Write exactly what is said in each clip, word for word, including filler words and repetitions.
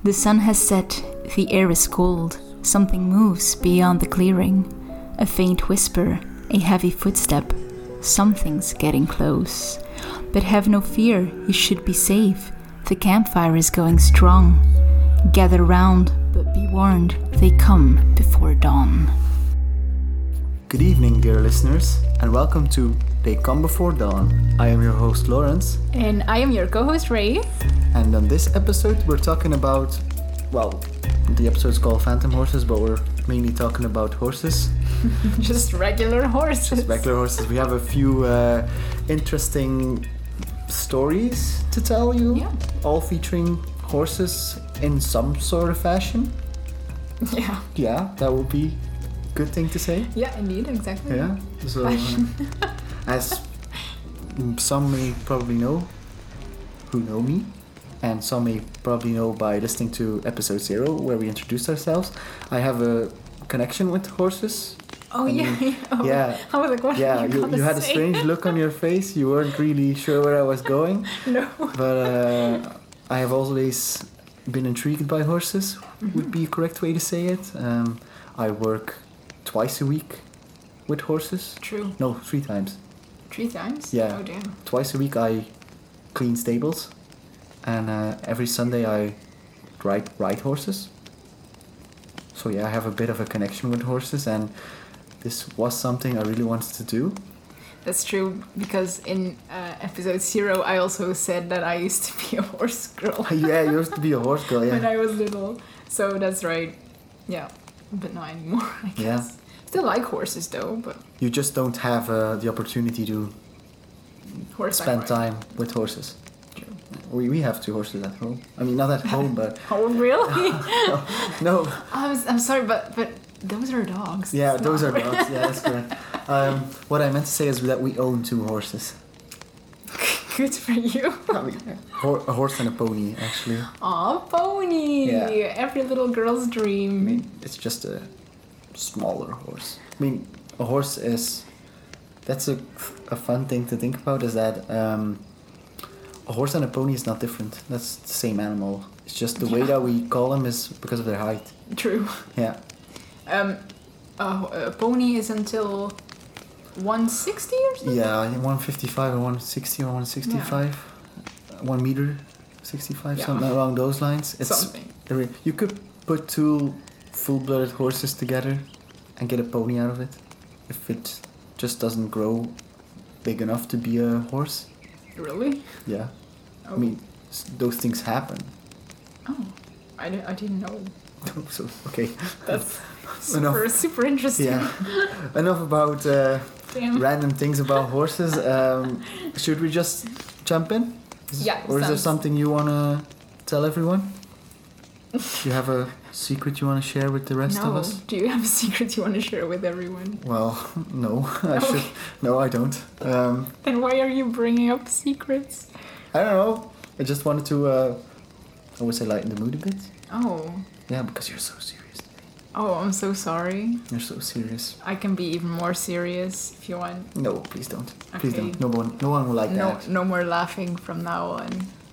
The sun has set, the air is cold. Something moves beyond the clearing. A faint whisper, a heavy footstep. Something's getting close. But have no fear, you should be safe. The campfire is going strong. Gather round, but be warned, they come before dawn. Good evening, dear listeners, and welcome to They Come Before Dawn. I am your host, Lawrence. And I am your co-host, Ray. And on this episode, we're talking about, well, the episode's called Phantom Horses, but we're mainly talking about horses. Just regular horses. Just regular horses. We have a few uh, interesting stories to tell you, yeah. all featuring horses in some sort of fashion. Yeah. Yeah, that would be a good thing to say. Yeah, indeed, exactly. Yeah. So, uh, as some may probably know, who know me, and some may probably know by listening to episode zero, where we introduced ourselves, I have a connection with horses. Oh, I yeah. mean, Oh, yeah. I was like, what Yeah, are you, you, gonna you had a say? strange look on your face. You weren't really sure where I was going. No. But uh, I have always been intrigued by horses, mm-hmm. would be a correct way to say it. Um, I work twice a week with horses. True. No, three times. Three times? Yeah. Oh, damn. Twice a week I clean stables, and uh, every Sunday I ride, ride horses. So yeah, I have a bit of a connection with horses, and this was something I really wanted to do. That's true, because in uh, episode zero I also said that I used to be a horse girl. Yeah, you used to be a horse girl, yeah. When I was little. So that's right. Yeah. But not anymore, I guess. Yeah. Still like horses though, but... You just don't have uh, the opportunity to Horse spend riding. time with horses. True. We we have two horses at home. I mean, not at home, but... Oh, really? no. no. I was, I'm sorry, but, but those are dogs. Yeah, It's those not are dogs. Yeah, that's correct. Um, what I meant to say is that we own two horses. Good for you. I mean, hor- a horse and a pony, actually. Aw, pony. Yeah. Every little girl's dream. I mean, it's just a smaller horse. I mean, a horse is... That's a, a fun thing to think about, is that um, a horse and a pony is not different. That's the same animal. It's just the Yeah. way that we call them is because of their height. True. Yeah. Um, a, a pony is until one sixty or something? Yeah, I think one fifty-five or one sixty or one sixty-five. Yeah. one meter sixty-five, Yeah. something along those lines. It's Something. You could put two full-blooded horses together and get a pony out of it if it just doesn't grow big enough to be a horse. Really? Yeah. Oh. I mean, s- those things happen. Oh, I, di- I didn't know. So, okay. That's Enough. super, super interesting. Yeah. Enough about uh, Damn. random things about horses. Um, should we just jump in? Is- Yeah, Or is there sounds- something you want to tell everyone? Do you have a secret you want to share with the rest no. of us? Do you have a secret you want to share with everyone? Well, no. I Okay. should. No, I don't. Um, Then why are you bringing up secrets? I don't know. I just wanted to, uh, I would say, lighten the mood a bit. Oh. Yeah, because you're so serious today. Oh, I'm so sorry. You're so serious. I can be even more serious if you want. No, please don't. Please Okay. don't. No one, no one will like No, that. no more laughing from now on.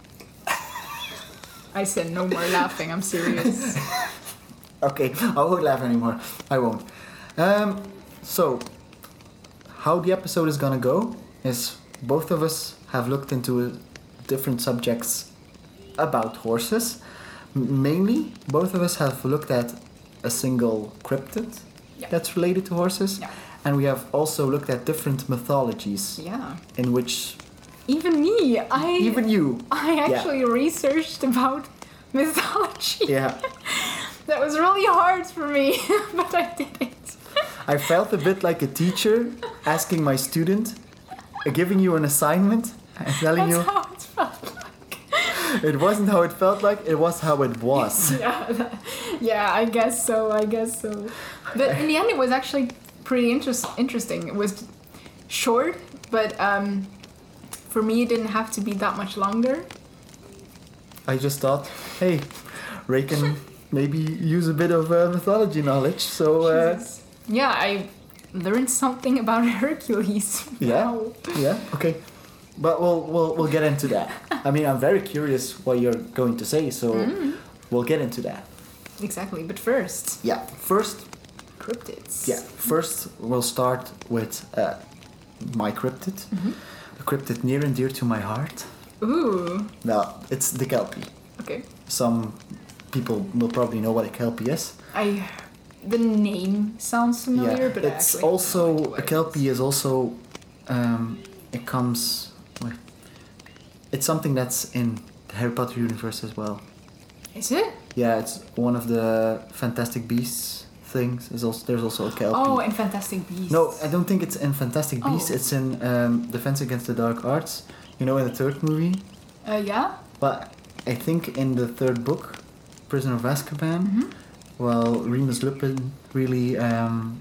I said no more laughing. I'm serious. Okay, I won't laugh anymore. I won't. Um, so, how the episode is gonna go is both of us have looked into different subjects about horses. M- mainly, both of us have looked at a single cryptid Yeah. that's related to horses. Yeah. And we have also looked at different mythologies Yeah. in which Even me. I even you. I actually researched about mythology. Yeah. That was really hard for me, but I did it. I felt a bit like a teacher asking my student, uh, giving you an assignment and telling That's you how it felt like. it wasn't how it felt like, it was how it was. Yeah, that, yeah, I guess so. I guess so. But in the end, it was actually pretty interest, interesting. It was short, but um, for me, it didn't have to be that much longer. I just thought, hey, Ray can maybe use a bit of uh, mythology knowledge, so uh, Jesus. Yeah, I learned something about Hercules. yeah, Wow. yeah, okay. But we'll we'll we'll get into that. I mean, I'm very curious what you're going to say. So, Mm. we'll get into that. Exactly, but first, Yeah, first, cryptids. yeah, first we'll start with uh, my cryptid, Mm-hmm. a cryptid near and dear to my heart. Ooh. Now, it's the Kelpie. Okay. Some people will probably know what a Kelpie is. I. The name sounds familiar, yeah, but I it's actually also have no idea what a it Kelpie is. is also um, it comes. Wait, it's something that's in the Harry Potter universe as well. Is it? Yeah, it's one of the Fantastic Beasts things. Is also there's also a Kelpie. Oh, in Fantastic Beasts. No, I don't think it's in Fantastic Beasts. Oh. It's in um, Defense Against the Dark Arts. You know, in the third movie. Uh, yeah. But I think in the third book, Prisoner of Azkaban, Mm-hmm. well, Remus Lupin really um,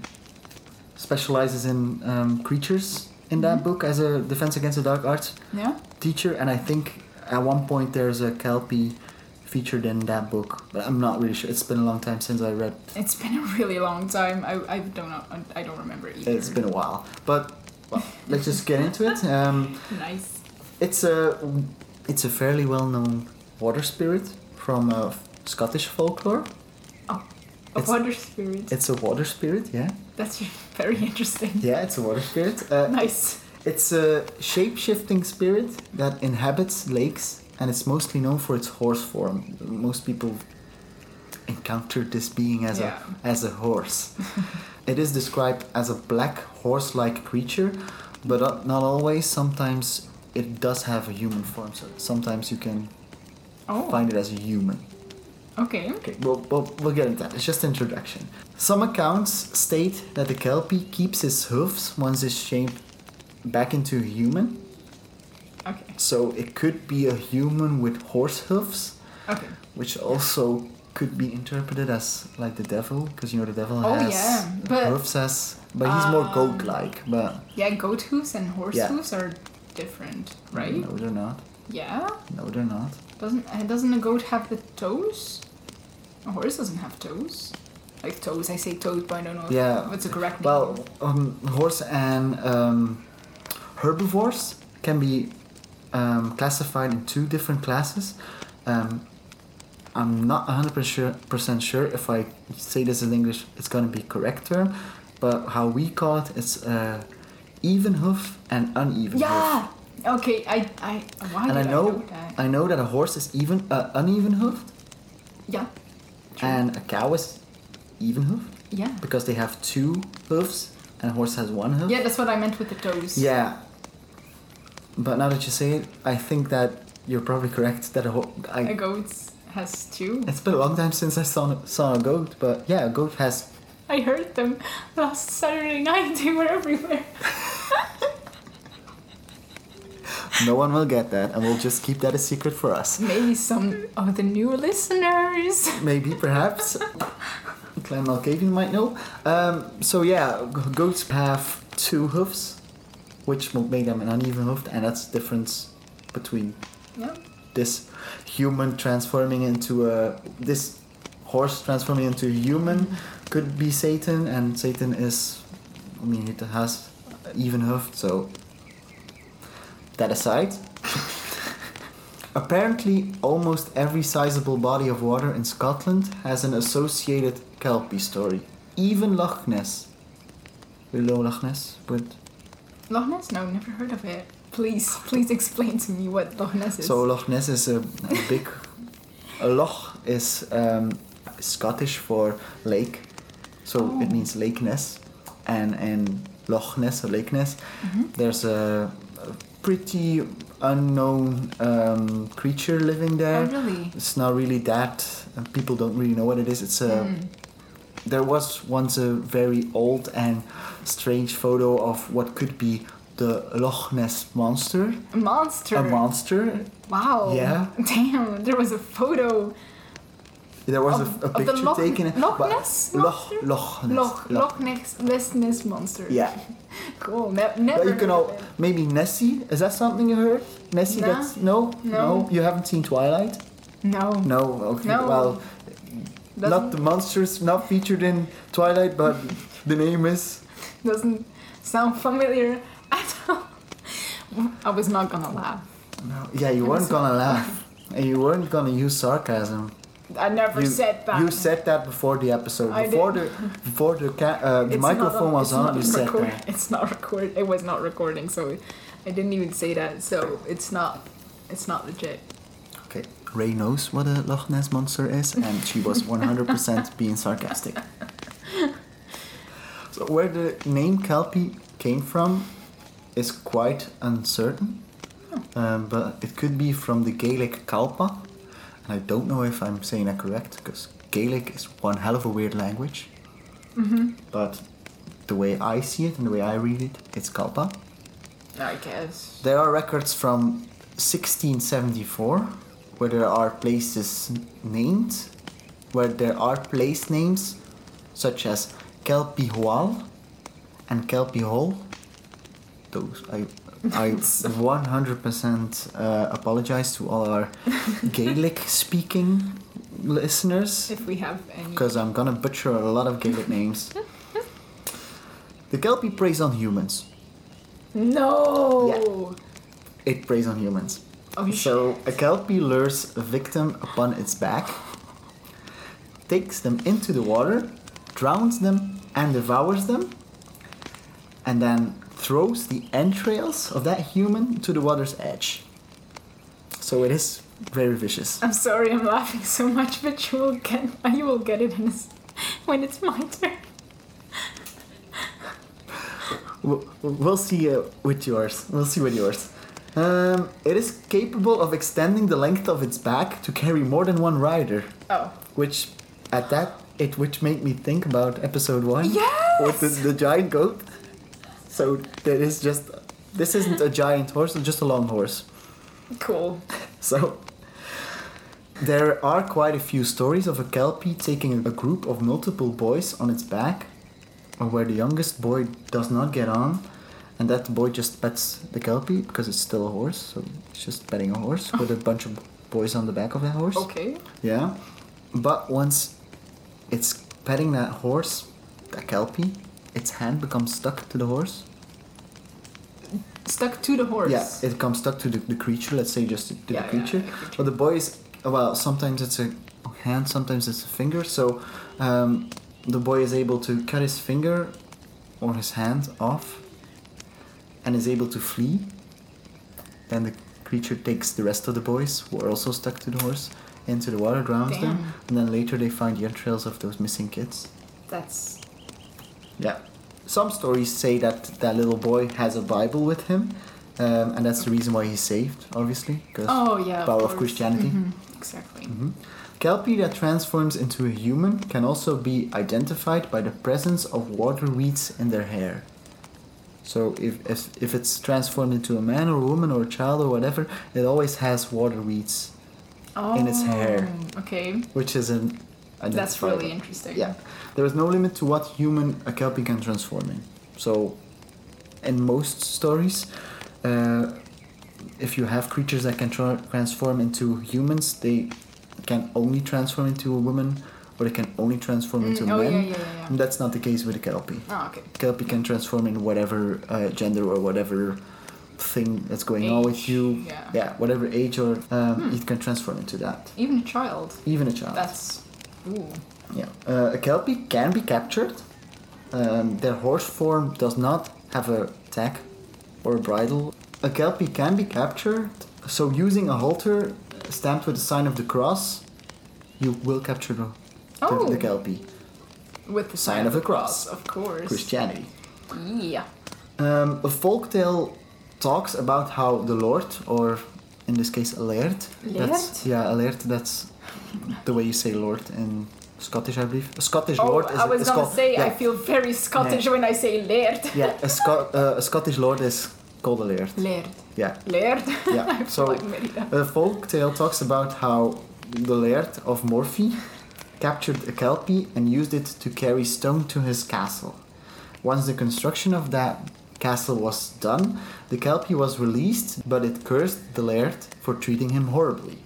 specializes in um, creatures in that Mhm. book as a Defense Against the Dark Arts Yeah. teacher, and I think at one point there's a Kelpie featured in that book, but I'm not really sure. It's been a long time since I read. It's been a really long time. I, I don't know. I don't remember either. It's been a while, but well, let's just get into it. Um, Nice. it's a it's a fairly well-known water spirit from uh, Scottish folklore. Oh, a It's- water spirit. It's a water spirit, yeah. That's very interesting. Yeah, it's a water spirit. Uh, Nice. It's a shape-shifting spirit that inhabits lakes, and it's mostly known for its horse form. Most people encounter this being as Yeah. a as a horse. It is described as a black horse-like creature, but not not always. Sometimes it does have a human form, so sometimes you can Oh. find it as a human. Okay. Okay, we'll, we'll, we'll get into that. It's just introduction. Some accounts state that the Kelpie keeps his hoofs once it's shaped back into a human. Okay. So it could be a human with horse hoofs, Okay. which also could be interpreted as like the devil, because you know the devil Oh, has yeah, but- hoofs as, but he's more Um, goat-like. But Yeah, goat hooves and horse Yeah. hooves are different, right? no, they're not. Yeah. No, they're not. Doesn't uh, doesn't a goat have the toes? A horse doesn't have toes. Like toes, I say toes, but I don't know if Yeah. what's the correct name. Well, um, horse and um, herbivores can be um, classified in two different classes. Um, I'm not one hundred percent sure if I say this in English, it's going to be correct term, but how we call it, it's uh, even hoof and uneven hoof. Yeah. Okay. I I why And I did know, I know that? I know that a horse is even uh, uneven hoofed, Yeah. True. and a cow is even hoofed Yeah. because they have two hoofs, and a horse has one hoof. Yeah, that's what I meant with the toes. Yeah. But now that you say it, I think that you're probably correct that a ho- A I, goat has two. it's been a long time since I saw saw a goat, but yeah, a goat has. I heard them last Saturday night. They were everywhere. No one will get that, and we'll just keep that a secret for us. Maybe some of the new listeners. Maybe, perhaps, Clan Malkavian might know. Um, so yeah, g- goats have two hoofs, which will make them an uneven hoofed, and that's the difference between Yeah. this human transforming into a this horse transforming into a human could be Satan, and Satan is, I mean, it has even hoofed, so that aside. Apparently, almost every sizable body of water in Scotland has an associated Kelpie story. Even Loch Ness. You know Loch Ness? But Loch Ness? No, never heard of it. Please, please explain to me what Loch Ness is. So Loch Ness is a, a big. A loch is um, Scottish for lake, so Oh. it means Lake Ness, and in Loch Ness or Lake Ness, Mhm. there's a, a pretty unknown um, creature living there. Oh, really? It's not really that. Uh, people don't really know what it is. It's a. Mm. There was once a very old and strange photo of what could be the Loch Ness monster. A monster. A monster. Wow. Yeah. Damn, there was a photo. There was Of- a, a of the picture Loch- taken. Loch but- Ness Loch, monster? Loch Ness. Loch, Loch Ness, Ness, Ness monster. Yeah. Cool. Ne- never. But you can heard all of it. maybe Nessie. Is that something you heard? Nessie. Nah. That's no, No. You haven't seen Twilight. No. No. Okay. No. Well, Doesn't, not the monsters, not featured in Twilight, but the name is. doesn't sound familiar at all. I was not gonna laugh. No. Yeah, you weren't gonna laugh, and you weren't gonna use sarcasm. I never You, said that. you said that before the episode. I Before did. the before the ca- uh, the It's microphone not, was it's on, not you said record- that. It's not record. It was not recording, so I didn't even say that. So it's not. It's not legit. Okay. Ray knows what a Loch Ness monster is, and she was one hundred percent being sarcastic. So where the name Kelpie came from is quite uncertain, um, but it could be from the Gaelic Kalpa, and I don't know if I'm saying that correct, because Gaelic is one hell of a weird language. Mm-hmm. But the way I see it and the way I read it, it's Kalpa. I guess. There are records from sixteen seventy-four where there are places named, where there are place names such as Kelpie Hall and Kelpie Hall. Those I I one hundred percent uh, apologize to all our Gaelic speaking listeners, If we have any. because I'm gonna butcher a lot of Gaelic names. The Kelpie preys on humans. No. It preys on humans. Oh, So a Kelpie lures a victim upon its back, takes them into the water, drowns them and devours them, and then throws the entrails of that human to the water's edge. So it is very vicious. I'm sorry, I'm laughing so much, but you will get you will get it in a, when it's my turn. We'll, we'll see uh, with yours. We'll see with yours. Um, it is capable of extending the length of its back to carry more than one rider, Oh. which at that it which made me think about episode one Yes! with the, the giant goat. So there is just this isn't a giant horse, it's just a long horse. Cool. So there are quite a few stories of a Kelpie taking a group of multiple boys on its back, where the youngest boy does not get on, and that boy just pets the Kelpie because it's still a horse, so it's just petting a horse with a bunch of boys on the back of that horse. Okay. Yeah, but once it's petting that horse, that Kelpie, its hand becomes stuck to the horse. Stuck to the horse. Yeah, it becomes stuck to the, the creature, let's say just to Yeah, the yeah, creature. the creature. But the boy is, well, sometimes it's a hand, sometimes it's a finger, so um, the boy is able to cut his finger or his hand off and is able to flee. Then the creature takes the rest of the boys, who are also stuck to the horse, into the water, drowns them, Damn. and then later they find the entrails of those missing kids. That's. Yeah. Some stories say that that little boy has a Bible with him, um, and that's the reason why he's saved, obviously, because Oh yeah. power of, course. Christianity. Mhm, Exactly. Mhm. Kelpie that transforms into a human can also be identified by the presence of water weeds in their hair. So if, if if it's transformed into a man or a woman or a child or whatever, it always has water weeds, Oh, in its hair. Okay. which is an That's really identifier. interesting. Yeah, there is no limit to what human a Kelpie can transform in. So, in most stories, uh, if you have creatures that can tra- transform into humans, they can only transform into a woman, or they can only transform Mm, into oh men. yeah, yeah, yeah. yeah. And that's not the case with a Kelpie. Oh, okay. Kelpie can transform in whatever uh, gender or whatever thing that's going on with Age, you. yeah. Yeah, whatever age or um, Hmm. it can transform into that. Even a child. Even a child. That's. Ooh. Yeah, uh, a Kelpie can be captured. Um, their horse form does not have a tack or a bridle. A Kelpie can be captured, so using a halter stamped with the sign of the cross, you will capture the, the, Oh. the Kelpie. With the Sign of the cross. of course. Christianity. Yeah. Um, a folktale talks about how the Lord, or in this case a laird, that's, Laird? yeah, a laird, that's the way you say Lord in Scottish, I believe. A Scottish Oh, Lord is I was is gonna called, say yeah. I feel very Scottish Yeah. when I say laird. Yeah, a, Sco- uh, a Scottish lord is called a laird. Laird. Yeah, Laird. yeah. I feel So like Merida. a folk tale talks about how the laird of Morphy captured a Kelpie and used it to carry stone to his castle. Once the construction of that castle was done, the Kelpie was released, but it cursed the laird for treating him horribly.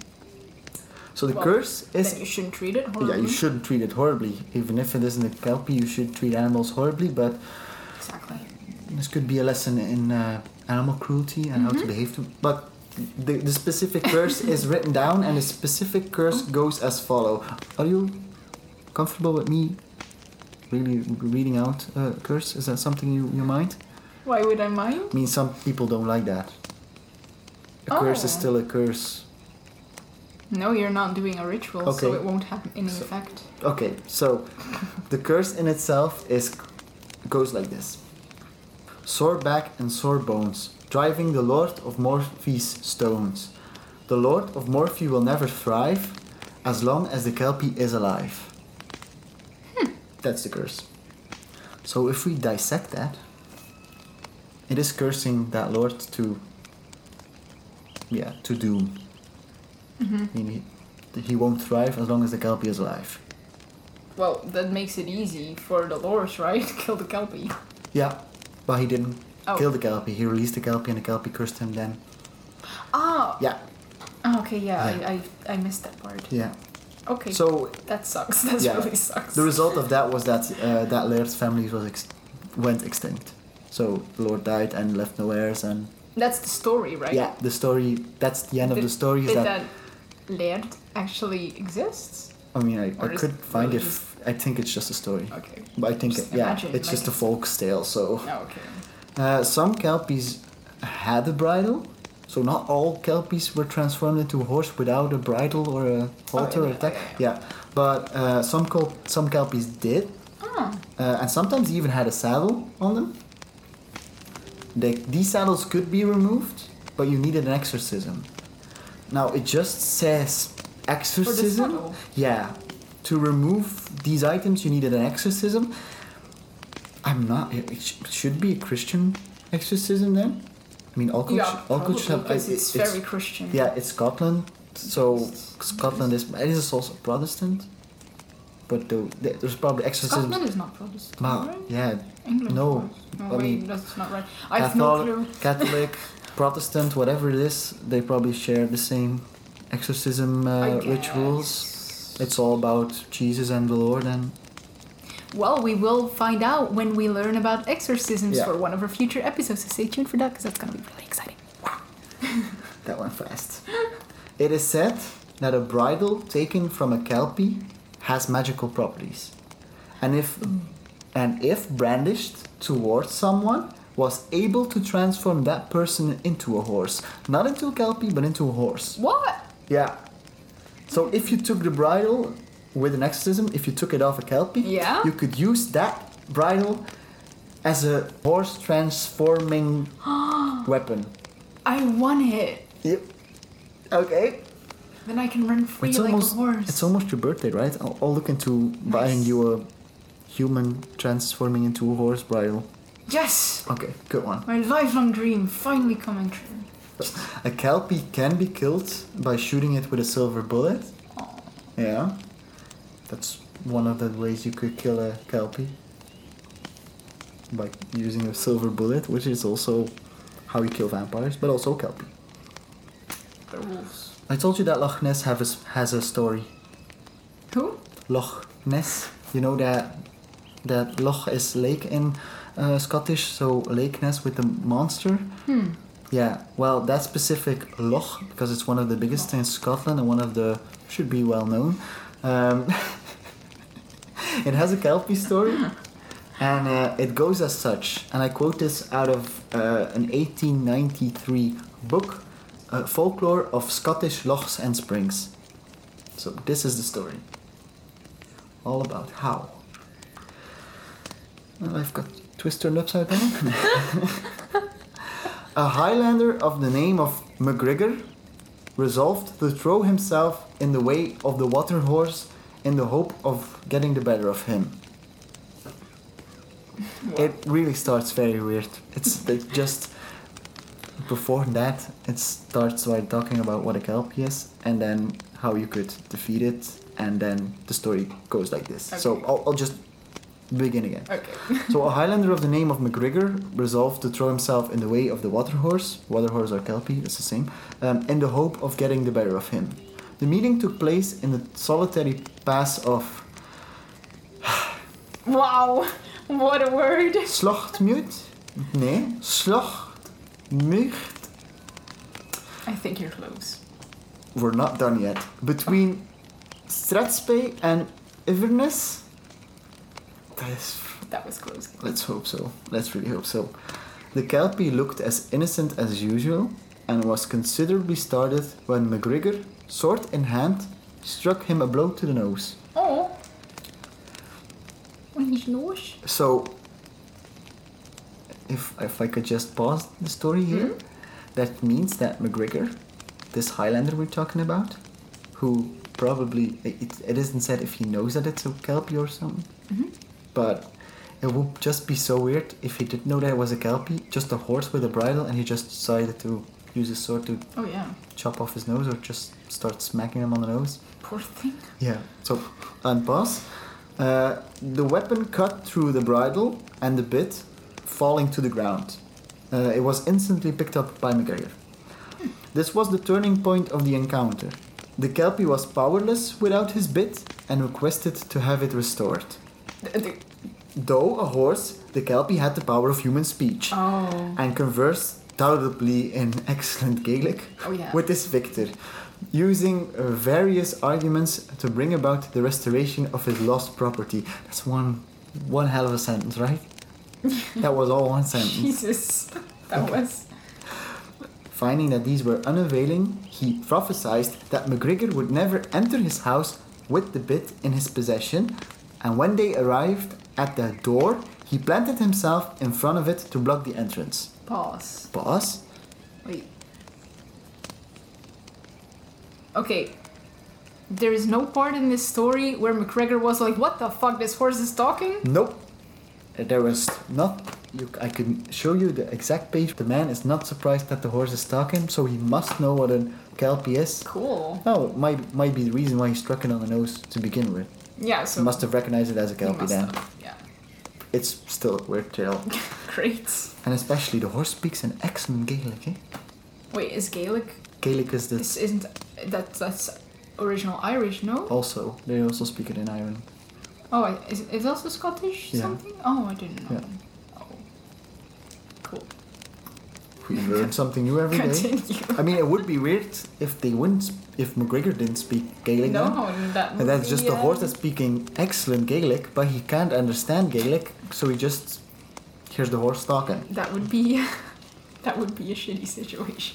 So the Well, curse is Then you shouldn't treat it horribly. yeah, you shouldn't treat it horribly. Even if it isn't a Kelpie, you should treat animals horribly, but Exactly. this could be a lesson in uh, animal cruelty and how to behave to. But the, the specific curse is written down, and the specific curse goes as follow. Are you comfortable with me really reading out a curse? Is that something you, you mind? Why would I mind? I mean, some people don't like that. A Oh. curse is still a curse. No, you're not doing a ritual, so Okay. it won't have any So- effect. Okay, so the curse in itself is goes like this: sore back and sore bones, driving the Lord of Morphe's stones. The Lord of Morphe will never thrive as long as the Kelpie is alive. Hmm. That's the curse. So if we dissect that, it is cursing that Lord to, yeah, to doom. Mm-hmm. I mean, he, he won't thrive as long as the Kelpie is alive. Well, that makes it easy for the lords, right? Kill the Kelpie. Yeah, but he didn't Oh. kill the Kelpie. He released the Kelpie, and the Kelpie cursed him then. Ah! Yeah, Oh, okay, yeah, Yeah. I, I I missed that part. yeah. Okay, So that sucks. That Yeah. really sucks. the result of that was that uh, that Laird's family was ex- went extinct. So the Lord died and left no heirs, and That's the story, right? yeah, the story. That's the end of Did- the story. Is Did that, that Laird actually exists? I mean, I, or I is could it find really if I think it's just a story, Okay. but I think Just it, yeah, imagine, it's just a like- folk tale. So. Oh, okay. Uh, some Kelpies had a bridle, so not all Kelpies were transformed into a horse without a bridle or a halter Oh, or a yeah, tag. yeah, Yeah, but uh, some Kel- some Kelpies did, Oh. uh, and sometimes even had a saddle on them. They, these saddles could be removed, but you needed an exorcism. Now it just says exorcism. saddle? Yeah, to remove these items, you needed an exorcism. I'm not. It sh- should be a Christian exorcism then. I mean, all cultures, Yeah, all probably, cultures have. because I- it's, it's- very Christian. Yeah, it's Scotland, so Scotland is. It is also Protestant, but the, the, there's probably exorcisms. Scotland is not Protestant, Ma- right? yeah, England no, was. No, I wait, mean, that's not right. I have no Catholic, clue. Catholic, Protestant, whatever it is, they probably share the same exorcism I uh, guess. rituals. It's all about Jesus and the Lord, and Well, we will find out when we learn about exorcisms Yeah. for one of our future episodes, so stay tuned for that because that's going to be really exciting. that went fast. It is said that a bridle taken from a Kelpie has magical properties, and if and if brandished towards someone, was able to transform that person into a horse, not into a Kelpie, but into a horse. What? Yeah. So if you took the bridle with an exorcism, if you took it off a Kelpie, Yeah? you could use that bridle as a horse transforming weapon. I want it. Yep. Okay. Then I can run free It's like almost a horse. it's almost your birthday, right? I'll, I'll look into buying Nice. you a human transforming into a horse bridle. Yes! Okay, good one. My lifelong dream finally coming true. A Kelpie can be killed by shooting it with a silver bullet. Aw. Yeah. That's one of the ways you could kill a Kelpie. By using a silver bullet, which is also how you kill vampires, but also Kelpie. The wolves. I told you that Loch Ness have a s has a story. Who? Loch Ness. You know that that Loch is lake in uh, Scottish, so Lake Ness with the monster. Hmm. Yeah, well, that specific Loch, because it's one of the biggest in Scotland and one of the should be well known. Um, it has a Kelpie story, and uh, it goes as such. And I quote this out of uh, an eighteen ninety-three book, uh, Folklore of Scottish Lochs and Springs. So this is the story. All about how. Well, I've got twist turned upside down. A Highlander of the name of MacGregor resolved to throw himself in the way of the water horse in the hope of getting the better of him. It really starts very weird. It's like just before that, it starts by talking about what a Kelpie is and then how you could defeat it, and then the story goes like this. So Okay. I'll, I'll just begin again. Okay. So a Highlander of the name of MacGregor resolved to throw himself in the way of the water horse, water horse or Kelpie, it's the same, um, in the hope of getting the better of him. The meeting took place in the solitary pass of Wow, what a word. Slochtmute? Nee, Slochtmucht. I think you're close. We're not done yet. Between Strathspey and Inverness, that is... That was close. Let's hope so. Let's really hope so. The Kelpie looked as innocent as usual and was considerably startled when McGregor, sword in hand, struck him a blow to the nose. Oh. On his nose. So, if if I could just pause the story here, Mm-hmm. that means that McGregor, this Highlander we're talking about, who probably, it, it isn't said if he knows that it's a Kelpie or something, Mm-hmm. but it would just be so weird if he didn't know that it was a Kelpie, just a horse with a bridle, and he just decided to use his sword to Oh yeah. chop off his nose or just start smacking him on the nose. Poor thing. Yeah, so, and pause. Uh, the weapon cut through the bridle and the bit, falling to the ground. Uh, it was instantly picked up by McGregor. This was the turning point of the encounter. The Kelpie was powerless without his bit and requested to have it restored. The- the- Though a horse, the Kelpie had the power of human speech oh. and conversed audibly in excellent Gaelic Oh yeah. with his victor, using uh, various arguments to bring about the restoration of his lost property. That's one one hell of a sentence, right? That was all one sentence. Jesus. That Okay. was. Finding that these were unavailing, he prophesied that McGregor would never enter his house with the bit in his possession, and when they arrived at the door, he planted himself in front of it to block the entrance. Pause. Boss? Wait. Okay. There is no part in this story where McGregor was like, what the fuck, this horse is talking? Nope. There was not. You, I can show you the exact page. The man is not surprised that the horse is talking, so he must know what a Kelpie is. Cool. Oh, it might might be the reason why he struck it on the nose to begin with. Yeah, so. He must have recognized it as a he Kelpie must then. have, Yeah. It's still a weird tale. Great. And especially the horse speaks an excellent Gaelic, eh? Wait, is Gaelic? Gaelic is the... This isn't. That, that's original Irish, no? Also, they also speak it in Ireland. Oh, I- is it also Scottish Yeah. something? Oh, I didn't know. Yeah. Oh. Cool. We learn something new every day. Continue. I mean, it would be weird if they wouldn't... sp- If McGregor didn't speak Gaelic then. No, that would And that's be, just the uh, horse that's speaking excellent Gaelic, but he can't understand Gaelic, so he just hears the horse talking. That would be. That would be a shitty situation.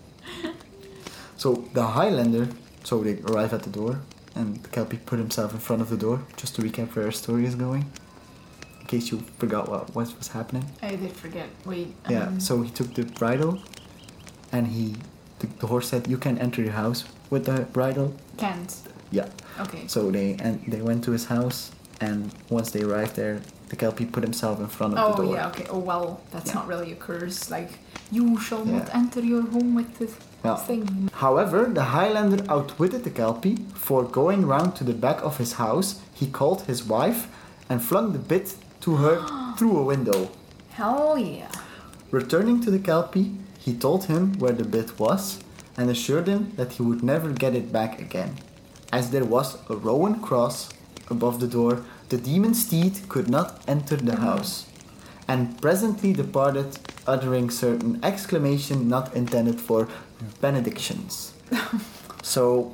So the Highlander, so they arrive at the door, and the Kelpie put himself in front of the door, just to recap where our story is going, in case you forgot what, what was happening. I did forget. Wait. Yeah, um, so he took the bridle, and he, the, the horse said, "You can enter your house with the bridle." Can't. Yeah. Okay. So they and they went to his house, and once they arrived there, the Kelpie put himself in front of Oh the door. yeah. Okay. Oh well, that's Yeah. not really a curse. Like you shall not Yeah. enter your home with this Yeah. thing. However, the Highlander outwitted the Kelpie, for going round to the back of his house, he called his wife and flung the bit to her through a window. Hell yeah. Returning to the Kelpie, he told him where the bit was and assured him that he would never get it back again. As there was a Rowan cross above the door, the demon steed could not enter the house, and presently departed, uttering certain exclamation not intended for benedictions. So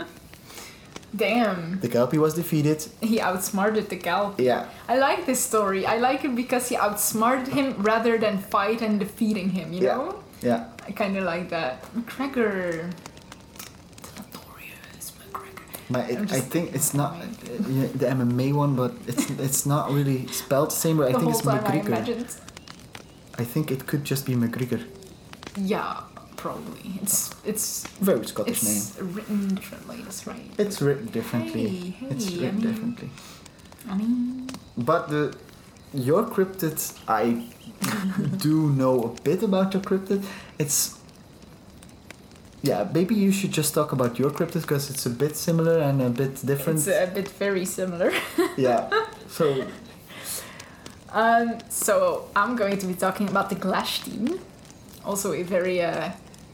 Damn. the Kelpie was defeated. He outsmarted the Kelp. Yeah, I like this story. I like it because he outsmarted him rather than fight and defeating him, you Yeah. know? yeah. I kind of like that. McGregor. Notorious McGregor. But it, I'm I just think it's not thinking uh, the M M A one, but it's it's not really spelled the same way. I the think whole it's time I McGregor. imagined. I think it could just be McGregor. Yeah, probably. It's it's Very Scottish name. it's written differently. That's right. It's written differently. Hey, hey, it's I written mean- differently. I mean, But the your cryptid, I do know a bit about your cryptid. It's yeah. Maybe you should just talk about your cryptid because it's a bit similar and a bit different. it's a bit very similar. Yeah. So Um, so I'm going to be talking about the Glashteen, also a very uh,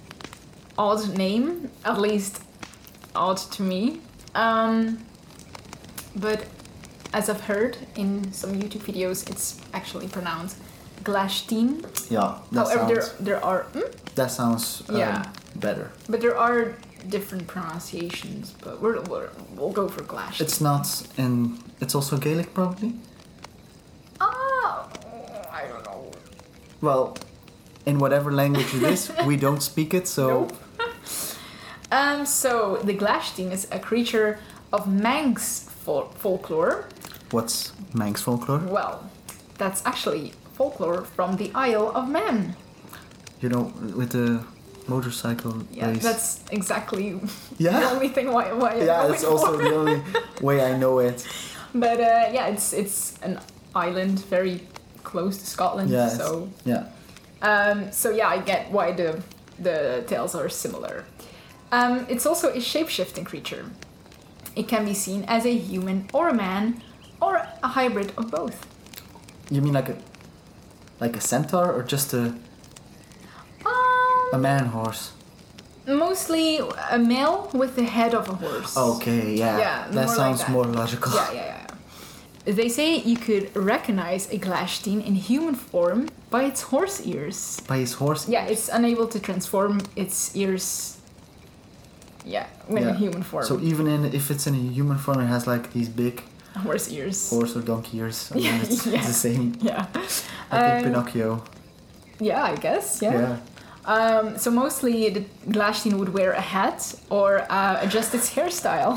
odd name, at least odd to me. Um, but as I've heard in some YouTube videos, it's actually pronounced Glashteen. yeah, that However, there sounds there are hmm? that sounds um, Yeah. better. But there are different pronunciations, but we're, we're, we'll go for Glashteen. It's not in... It's also Gaelic, probably? Ah, I don't know. Well, in whatever language it is, we don't speak it, so... Nope. um, so, the Glashteen is a creature of Manx fol- folklore. What's Manx folklore? Well, that's actually folklore from the Isle of Man. You know, with the motorcycle Yeah, race. that's exactly Yeah? the only thing why, why I Yeah, know that's it also for. the only way I know it. But uh, yeah, it's it's an island very close to Scotland, Yeah, so yeah. um, so yeah, I get why the the tales are similar. Um, it's also a shape-shifting creature. It can be seen as a human or a man, or a hybrid of both. You mean like a like a centaur or just a Um, a man horse? Mostly a male with the head of a horse. Okay, yeah. Yeah, that more sounds like that. more logical. Yeah, yeah, yeah. They say you could recognize a Glashteen in human form by its horse ears. By his horse? Yeah, it's unable to transform its ears. Yeah, when in Yeah. human form. So even in if it's in a human form, it has like these big horse ears. horse or donkey ears. I mean, Yeah, it's, yeah. it's the same. Yeah. Like in Um, Pinocchio. Yeah, I guess. Yeah. Yeah. Um, so mostly the Glashteen would wear a hat or uh, adjust its hairstyle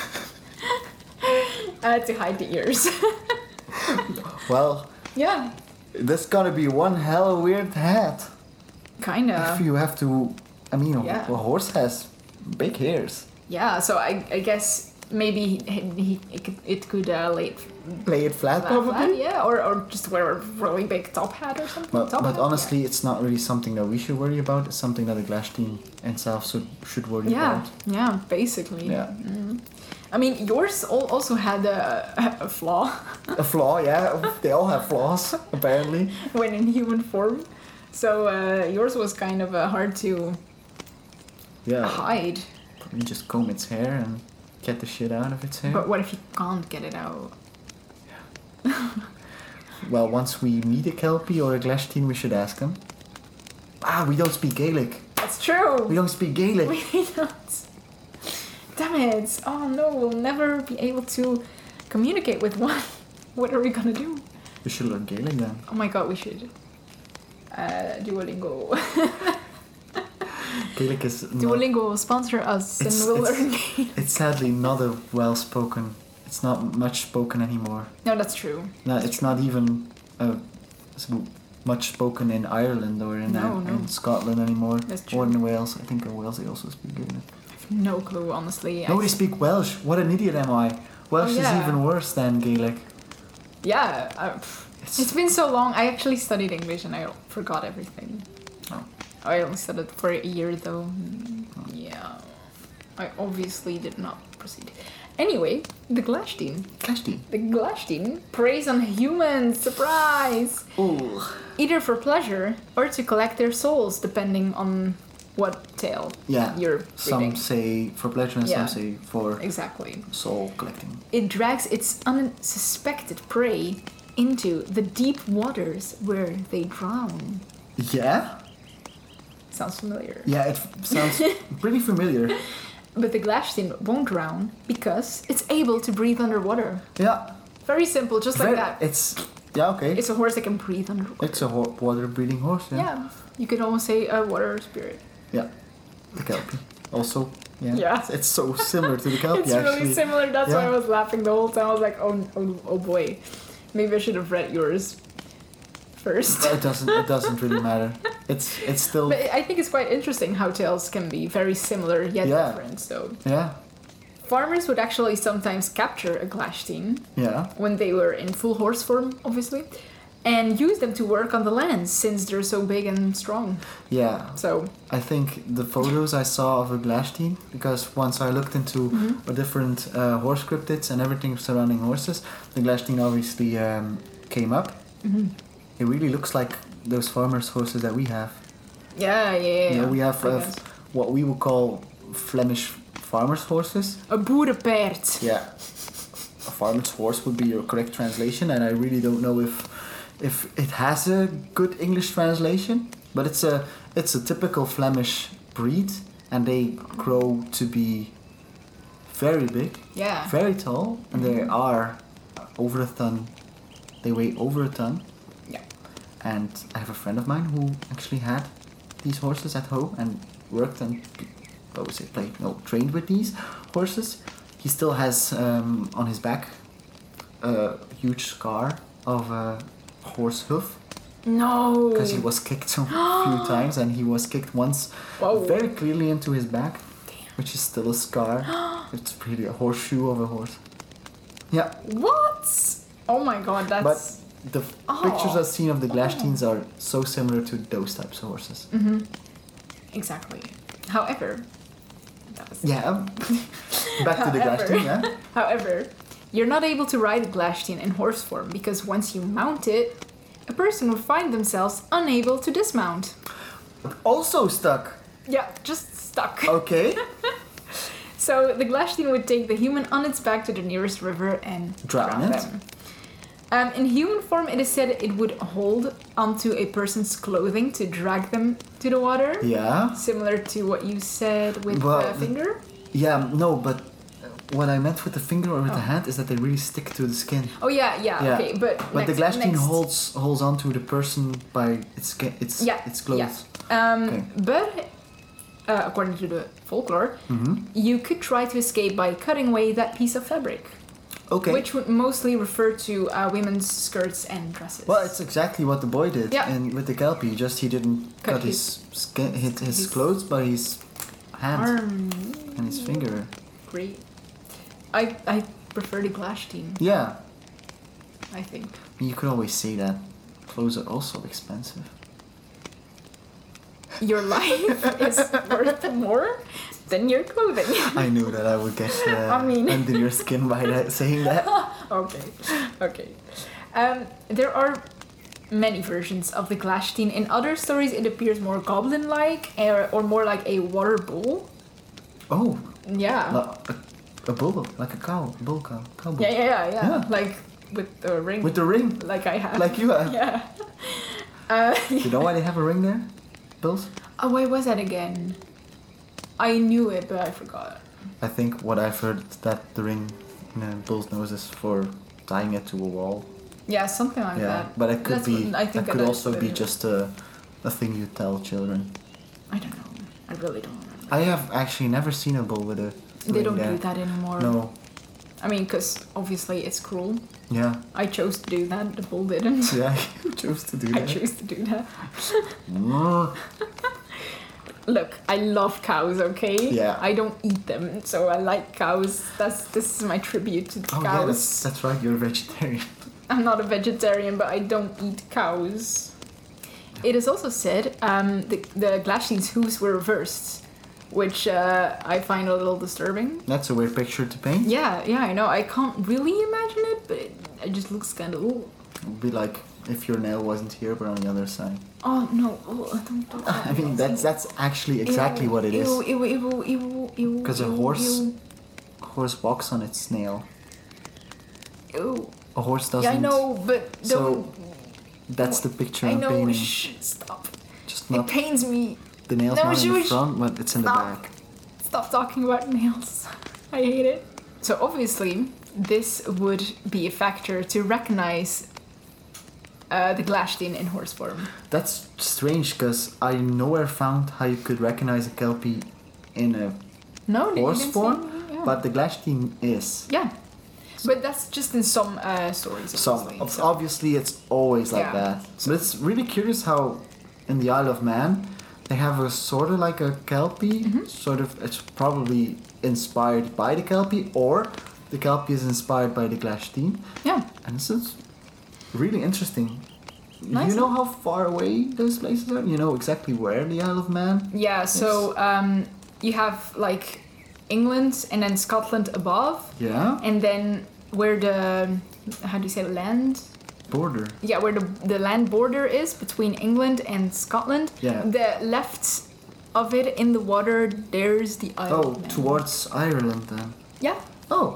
uh, to hide the ears. Well, Yeah, that's gotta be one hell of weird hat. kind If of. you have to, I mean, a- Yeah. a horse has big hairs. Yeah, so I, I guess maybe he, he, it could, it could uh, lay it Lay it flat, flat, probably. flat, yeah, or, or just wear a really big top hat or something. But, top but hat? honestly, it's not really something that we should worry about. It's something that the Glashteen itself should, should worry Yeah, about. yeah, basically. Yeah. Mm. I mean, yours al- also had a, a flaw A flaw, yeah. They all have flaws, apparently. when in human form. So uh, yours was kind of uh, hard to Yeah. hide. You just comb its hair and get the shit out of its hair. But what if you can't get it out? Well, once we meet a Kelpie or a Glashteen, we should ask them. Ah, we don't speak Gaelic. That's true. We don't speak Gaelic. We don't. Damn it. Oh no, we'll never be able to communicate with one. What are we gonna do? We should learn Gaelic then. Oh my god, we should. Uh, Duolingo. Gaelic is not, Duolingo will sponsor us It's- and we'll it's- learn Gaelic. it's sadly not a well-spoken. It's not much spoken anymore. No, that's true. No, it's not even uh, s- much spoken in Ireland or in, No, uh, no. in Scotland anymore. That's true. Or in Wales. I think in Wales they also speak Gaelic. No clue, honestly. No, I- they speak Welsh. What an idiot am I? Welsh Oh, yeah. is even worse than Gaelic. Yeah, uh, pff, It's, it's been so long. I actually studied English and I forgot everything. Oh. I only studied for a year though. Mm, Yeah. I obviously did not proceed. Anyway, the Glashteen. Glashteen. The Glashteen preys on humans. Surprise! Ooh. Either for pleasure or to collect their souls, depending on what tale Yeah. you're Some reading. say for pleasure and Yeah. some say for Exactly. soul collecting. It drags its unsuspected prey into the deep waters where they drown. Yeah? Sounds familiar. Yeah, it f- sounds pretty familiar. But the Glashteen won't drown because it's able to breathe underwater. Yeah. Very simple, just like Very- that. It's, yeah, okay. It's, It's a horse that can breathe underwater. a ho- water-breathing horse, yeah. Yeah, you could almost say a water spirit. Yeah. The Kelpie. Also, yeah. Yeah. It's, it's so similar to the Kelpie, It's actually. really similar. That's why I Yeah. was laughing the whole time. I was like, oh, oh, oh boy. Maybe I should have read yours first. It doesn't. It doesn't really matter. It's. It's still. But I think it's quite interesting how tales can be very similar yet Yeah. different. So Yeah. farmers would actually sometimes capture a Glashteen Yeah. when they were in full horse form, obviously, and use them to work on the land since they're so big and strong. Yeah. So I think the photos I saw of a Glashteen, because once I looked into Mhm. a different uh, horse cryptids and everything surrounding horses, the Glashteen obviously um, came up. mhm. It really looks like those farmers' horses that we have. yeah, yeah, yeah. Yeah, we have I uh, guess. what we would call Flemish farmers' horses. A boerenpaard. Yeah. A farmer's horse would be your correct translation, and I really don't know if if it has a good English translation, but it's a it's a typical Flemish breed, and they grow to be very big, Yeah. very tall, and they are over a ton. They weigh over a ton. Yeah. And I have a friend of mine who actually had these horses at home and worked and, what would say, played, no, trained with these horses. He still has um, on his back a huge scar of a horse hoof. No. Because he was kicked a few times, and he was kicked once Whoa. very clearly into his back, which is still a scar. It's really a horseshoe of a horse. Yeah. What? Oh my god, that's... But the Oh. pictures I've seen of the Glashtiens are so similar to those types of horses. Mm-hmm. Exactly. However... That was... Yeah. um, Back to the However- Glashtien, yeah? However, you're not able to ride a Glashtien in horse form because once you mount it, a person will find themselves unable to dismount. Also stuck. Yeah, just stuck. Okay. So the Glashtien would take the human on its back to the nearest river and Drown drown it. them. Um, in human form, it is said it would hold onto a person's clothing to drag them to the water. Yeah. Similar to what you said with Well, the finger. Yeah, no, but what I meant with the finger or with the Oh. hand is that they really stick to the skin. Oh yeah, yeah, Yeah. okay, but But the next, Glashtien next. holds holds onto the person by its skin, its Yeah, its clothes. Um, Okay. But uh, according to the folklore, Mm-hmm. you could try to escape by cutting away that piece of fabric, Okay. which would mostly refer to uh, women's skirts and dresses. Well, it's exactly what the boy did Yeah. in with the Kelpie. Just he didn't Cut cut, his, his- skin, hit his, his clothes, but his hand Arm. and his finger. Great. I I prefer the Glashtien, Yeah, I think. you could always say that clothes are also expensive. Your life is worth more than your clothing. I knew that I would get uh, I mean- under your skin by that, saying that. Okay, okay. Um, there are many versions of the Glashtien. In other stories, it appears more goblin-like or, or more like a water bull. Oh, Yeah. a, a bull, like a cow, a bull cow, cow bull. Yeah, yeah, yeah, yeah. Yeah. Like with the ring. With the ring, like I have. like you have. Yeah. Uh, You know why they have a ring there, Bills? oh, why was that again? I knew it, but I forgot. I think what I've heard that the ring in a bull's nose is for tying it to a wall. Yeah, something like yeah, that. but it could That's be. what- I think that could that's also what be it is. just a, a thing you tell children. I don't know. I really don't remember. I have actually never seen a bull with a. They ring don't there. do that anymore. No. I mean, because obviously it's cruel. Yeah. I chose to do that. The bull didn't. Yeah. You chose to do I that. chose to do that. Mm. Look, I love cows, okay? Yeah. I don't eat them, so I like cows. That's This is my tribute to Oh cows. yeah, that's that's right. You're a vegetarian. I'm not a vegetarian, but I don't eat cows. It is also said um, the, the Glashtien's hooves were reversed, which uh, I find a little disturbing. That's a weird picture to paint. Yeah, yeah, I know. I can't really imagine it, but it, it just looks kind of... Ooh. It'd be like if your nail wasn't here but on the other side. Oh, no. Oh, I don't, don't I mean, that's that's actually exactly Ew, what it is. ew, Ew, ew, ew, ew, Because a ew, horse, Ew, horse walks on its nail. ew. A horse doesn't. Yeah, I know, but So don't... that's the picture I I'm know, painting. shh, stop. Just It not pains me. the nails No, not in the shush. front, but it's in the Stop. back. Stop talking about nails. I hate it. So obviously, this would be a factor to recognize uh, the Glashtien in horse form. That's strange because I nowhere found how you could recognize a Kelpie in a No, they horse didn't form, say- yeah. but the Glashtien is. yeah, but that's just in some uh, stories. So Obviously. ob- obviously it's always like Yeah. that. But it's really curious how in the Isle of Man they have a sort of like a Kelpie, Mm-hmm. sort of it's probably inspired by the Kelpie or the Kelpie is inspired by the Glashtien. Yeah. And this is really interesting. Nice. You know how far away those places are? You know exactly where the Isle of Man? Yeah. So um, you have like England and then Scotland above, Yeah? and then where the how do you say land? Border. Yeah, where the, the land border is between England and Scotland. Yeah. The left of it in the water, there's the Isle Oh, of Man. towards Ireland then. Yeah, Oh,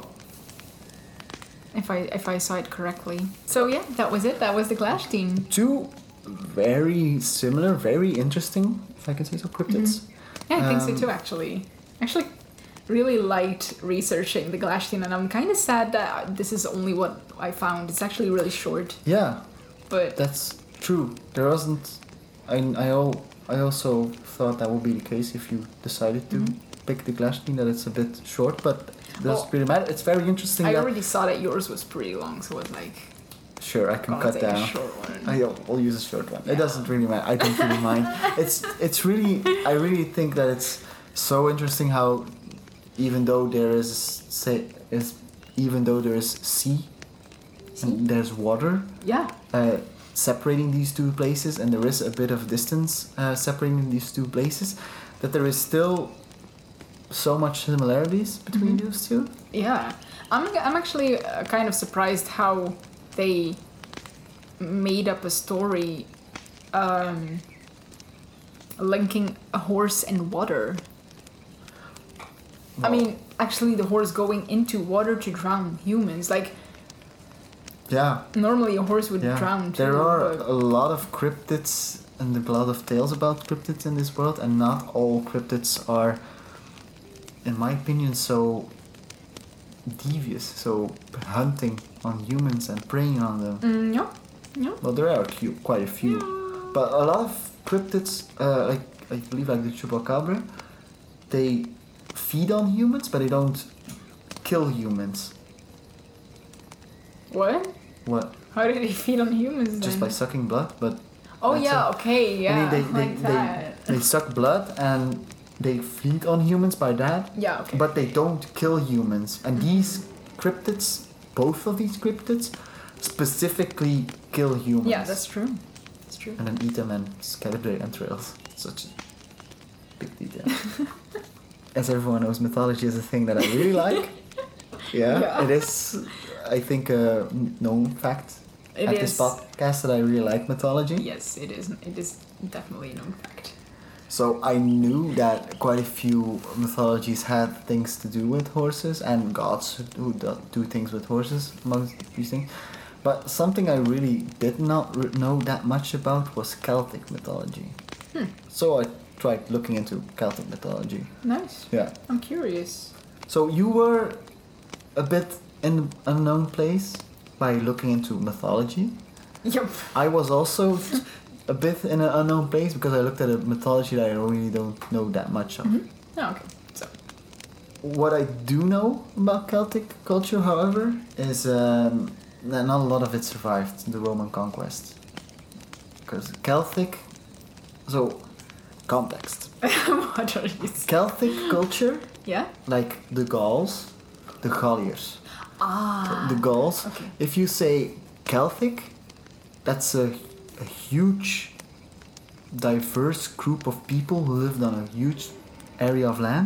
if I if I saw it correctly. So yeah, that was it. That was the Glashtien. two very similar, very interesting, if I can say so, cryptids. Yeah, I think Um, so too, actually. Actually, really liked researching the Galashtian, and I'm kind of sad that this is only what I found. It's actually really short, Yeah, but that's true. There wasn't. I I, al- I also thought that would be the case if you decided to Mhm. pick the Glashteen, that it's a bit short, but it doesn't Oh. really matter. It's very interesting. I that, already saw that yours was pretty long, so I was like, Sure, I can I'll cut take a down. short one. I, I'll use a short one. It Yeah. doesn't really matter. I don't really mind. It's it's really. I really think that it's so interesting how, even though there is say is even though there is sea, and there's water Yeah, uh, separating these two places, and there is a bit of distance uh, separating these two places, that there is still so much similarities between Mhm. those two. yeah. I'm I'm actually uh, kind of surprised how they made up a story um, linking a horse and water. I Well, mean, actually, the horse going into water to drown humans. Like, yeah. normally a horse would Yeah, drown too. there are but- a lot of cryptids and a lot of tales about cryptids in this world, and not all cryptids are, in my opinion, so devious, so hunting on humans and preying on them. Mm, yeah, yeah. Well, there are few, quite a few, but a lot of cryptids, uh, like I believe like the chupacabra, they feed on humans, but they don't kill humans. What? What? How did he feed on humans Just then? by sucking blood, but Oh that's yeah, it. okay, yeah, I mean, they, they, like they, that. they suck blood and they feed on humans by that, Yeah, okay. but they don't kill humans. And these cryptids, both of these cryptids, specifically kill humans. Yeah, that's true. That's true. And then eat them and scatter their entrails. Such a big detail. As everyone knows, mythology is a thing that I really like. Yeah, Yeah. it is, I think, a known fact It at is. this podcast that I really like mythology. Yes, it is. It is definitely a known fact. So I knew that quite a few mythologies had things to do with horses and gods who do, do things with horses, among these things. But something I really did not re- know that much about was Celtic mythology. Hmm. So I tried looking into Celtic mythology. Nice. Yeah. I'm curious. So you were a bit in an unknown place by looking into mythology. Yep. I was also a bit in an unknown place because I looked at a mythology that I really don't know that much of. Mhm. Oh, okay. So. What I do know about Celtic culture, however, is um, that not a lot of it survived the Roman conquest. Because Celtic, so context. What are you saying? Celtic culture, Yeah. like the Gauls, the Galliers, Ah. the Gauls. Okay. If you say Celtic, that's a, a huge, diverse group of people who lived on a huge area of land.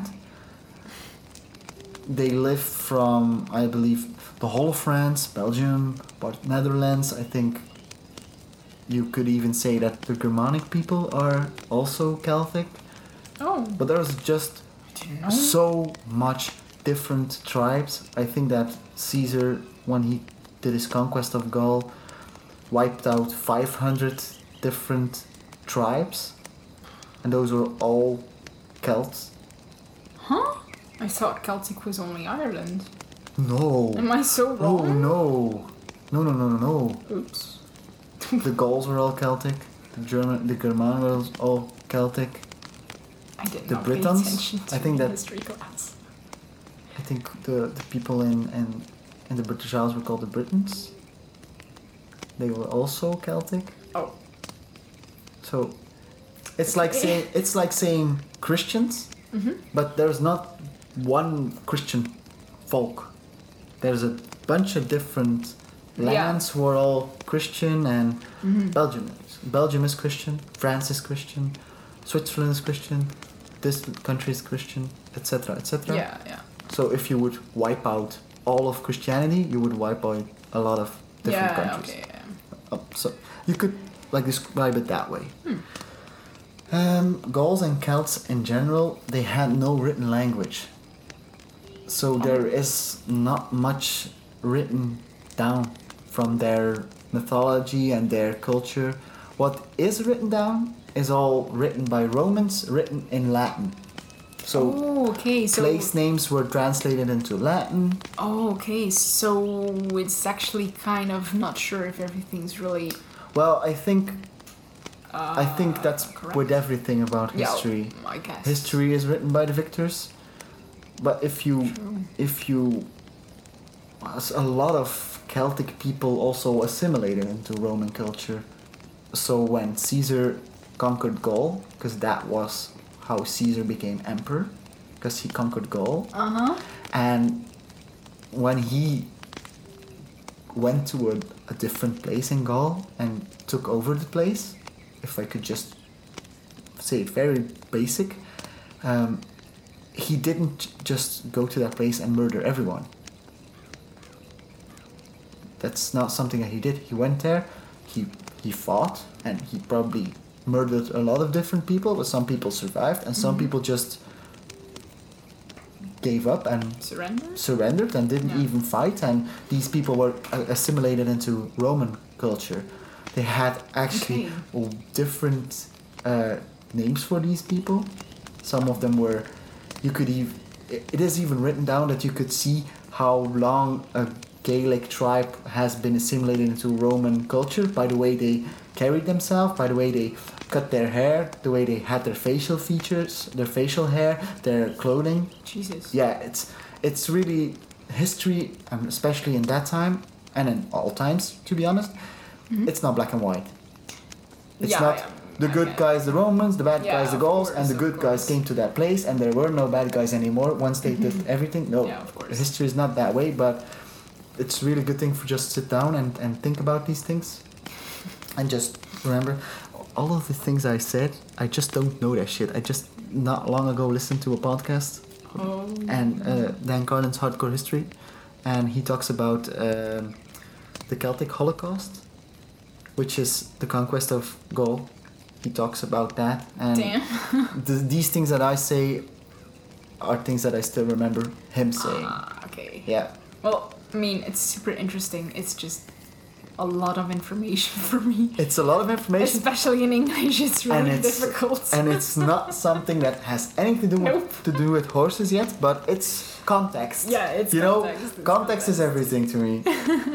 They lived from, I believe, the whole of France, Belgium, part of Netherlands. I think you could even say that the Germanic people are also Celtic. Oh. But there's just Didn't know. so much different tribes. I think that Caesar, when he did his conquest of Gaul, wiped out five hundred different tribes, and those were all Celts. Huh? I thought Celtic was only Ireland. No. Am I so Oh wrong? no. No, no, no, no, no. Oops. The Gauls were all Celtic. The German, the German were all Celtic. I did The not Britons? pay attention to I think my that- history class. I think the, the people in, in in the British Isles were called the Britons. They were also Celtic. Oh. So it's like saying it's like saying Christians, Mm-hmm. but there's not one Christian folk. There's a bunch of different Yeah. lands who are all Christian, and Mm-hmm. Belgium is. Belgium is Christian, France is Christian, Switzerland is Christian, this country is Christian, et cetera, et cetera. Yeah, yeah. So if you would wipe out all of Christianity, you would wipe out a lot of different yeah, countries. okay. Yeah. Uh, so you could like describe it that way. Hmm. Um, Gauls and Celts in general, they had no written language. So there is not much written down from their mythology and their culture. What is written down is all written by Romans, written in Latin. So Oh, okay. So. place names were translated into Latin. Oh, okay. So it's actually kind of not sure if everything's really. Well, I think Uh, I think that's correct. with everything about Yeah, history. I guess. History is written by the victors, but if you True. if you a lot of Celtic people also assimilated into Roman culture. So when Caesar conquered Gaul, because that was how Caesar became emperor, because he conquered Gaul, Uh huh. and when he went to a, a different place in Gaul and took over the place, if I could just say it very basic, um, he didn't just go to that place and murder everyone. That's not something that he did. He went there, he he fought, and he probably murdered a lot of different people, but some people survived, and some Mhm. people just gave up and Surrender. surrendered and didn't Yeah. even fight, and these people were uh, assimilated into Roman culture. They had actually Okay. different uh, names for these people. Some of them were, you could even, it is even written down that you could see how long a Gaelic tribe has been assimilated into Roman culture by the way they carried themselves, by the way they cut their hair, the way they had their facial features, their facial hair, their clothing. Jesus. Yeah, it's it's really history, um, especially in that time and in all times. To be honest, Mhm. it's not black and white. It's Yeah, not yeah, the good okay. guys, the Romans, the bad Yeah, guys, the of Gauls, course, and the of good guys course. came to that place, and there were no bad guys anymore once they did everything. No, Yeah, of course. history is not that way, but it's really good thing for just sit down and, and think about these things, and just remember all of the things I said. I just don't know that shit. I just not long ago listened to a podcast Oh. and uh, Dan Carlin's Hardcore History, and he talks about um, the Celtic Holocaust, which is the conquest of Gaul. He talks about that, and Damn. th- these things that I say are things that I still remember him saying. Ah, okay. Yeah, Well, I mean, it's super interesting. It's just a lot of information for me. it's a lot of information, Especially in English, it's really and it's difficult. and it's not something that has anything to do Nope. with, to do with horses yet, but it's context. Yeah, it's you know, context, it's context is context. everything to me.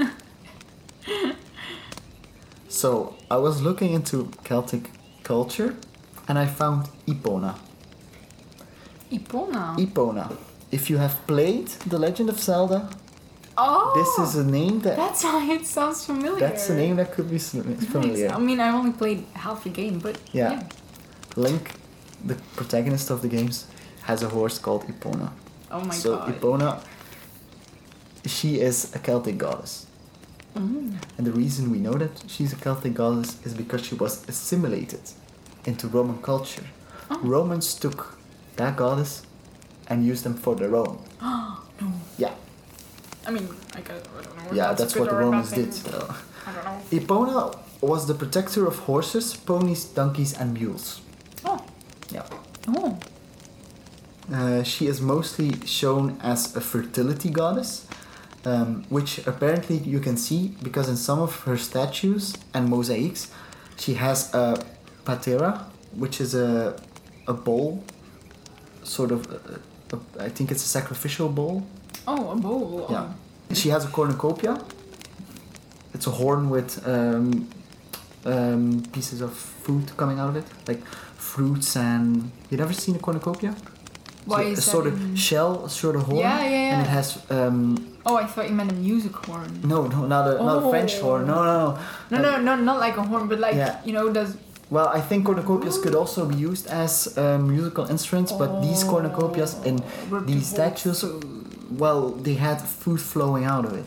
So I was looking into Celtic culture, and I found Epona. Epona. Epona. If you have played The Legend of Zelda, oh, this is a name that that's why it sounds familiar. that's a name that could be s- familiar. Nice. I mean, I only played half the game, but Yeah. yeah. Link, the protagonist of the games, has a horse called Epona. Oh my so god. Epona, she is a Celtic goddess. Mm. And the reason we know that she's a Celtic goddess is because she was assimilated into Roman culture. Oh. Romans took that goddess and used them for their own. no. Yeah, I mean, I, guess, I don't know. if yeah, that's, that's a what good the or a bad Romans thing. did. So. I don't know. Epona was the protector of horses, ponies, donkeys, and mules. Oh. Yeah. Oh. Uh, she is mostly shown as a fertility goddess, um, which apparently you can see because in some of her statues and mosaics, she has a patera, which is a a bowl, sort of. A, a, I think it's a sacrificial bowl. Oh, a bowl. Yeah. She has a cornucopia. It's a horn with um, um, pieces of food coming out of it, like fruits and. You never seen a cornucopia? Why So is a that sort of in- shell, sort of horn. Yeah, yeah, yeah. And it has um, Oh, I thought you meant a music horn. no, no, not a not a French Oh. horn. No, no, no. No, Like- no, no, not like a horn, but like, Yeah. you know, does. Well, I think cornucopias could also be used as um, musical instruments, but these cornucopias in were to these hold statues, food. well, they had food flowing out of it.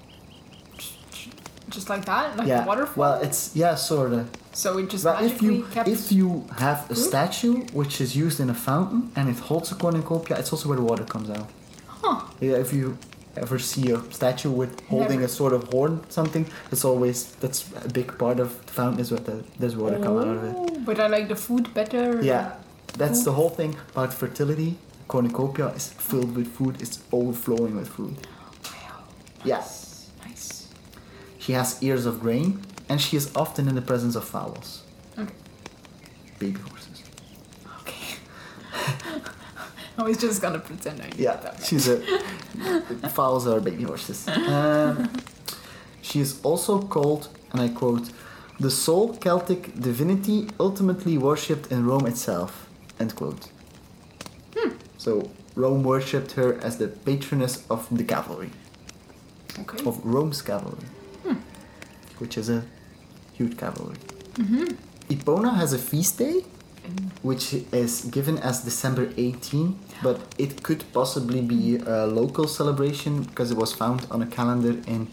Just like that? Like yeah. a waterfall? Well, it's yeah, sort of. So it just Well, if magically you kept. if you have a Food? statue which is used in a fountain and it holds a cornucopia, it's also where the water comes out. Huh. Yeah, if you ever see a statue with holding Never. a sort of horn, something, it's always that's a big part of the fountain is what the, there's water coming out of it. Oh, but I like the food better. Yeah, that's Food. the whole thing about fertility. Cornucopia is filled with food. It's overflowing with food. Wow. Yeah. Nice. Nice. She has ears of grain, and she is often in the presence of fowls, Okay. baby horses. Okay. I was just gonna pretend I knew Yeah, that. she's a. Fowls are baby horses. Um, she is also called, and I quote, the sole Celtic divinity ultimately worshipped in Rome itself. End quote. Hmm. So Rome worshipped her as the patroness of the cavalry, Okay. of Rome's cavalry, Hmm. which is a huge cavalry. Mm-hmm. Epona has a feast day, which is given as December eighteenth, but it could possibly be a local celebration because it was found on a calendar in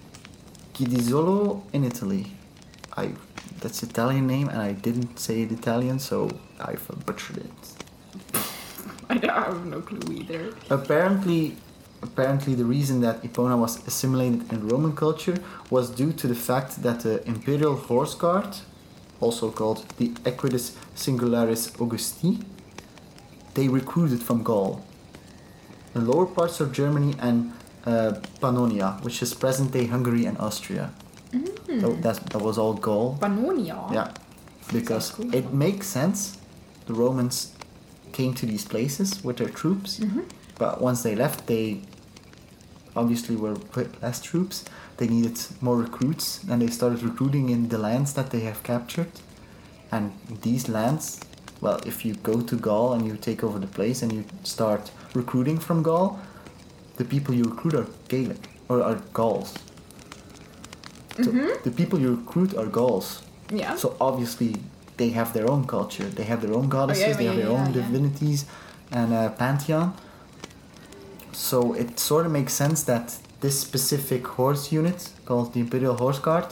Chidizzolo in Italy. I that's Italian name, and I didn't say it Italian, so I butchered it. I don't- I have no clue either. Apparently, apparently the reason that Epona was assimilated in Roman culture was due to the fact that the imperial horse guard, also called the Equites Singularis Augusti, they recruited from Gaul, the lower parts of Germany and uh, Pannonia, which is present-day Hungary and Austria. Mm. So that, that was all Gaul. Pannonia. Yeah, because Sounds cool. it makes sense. The Romans came to these places with their troops, Mm-hmm. but once they left, they obviously were with less troops. They needed more recruits, and they started recruiting in the lands that they have captured. And these lands, well, if you go to Gaul and you take over the place and you start recruiting from Gaul, the people you recruit are Gaelic, or are Gauls. So Mhm. the people you recruit are Gauls. Yeah. So obviously they have their own culture. They have their own goddesses. Oh, yeah, they have yeah, their own yeah, yeah. divinities and uh, pantheon. So it sort of makes sense that this specific horse unit called the Imperial Horse Guard,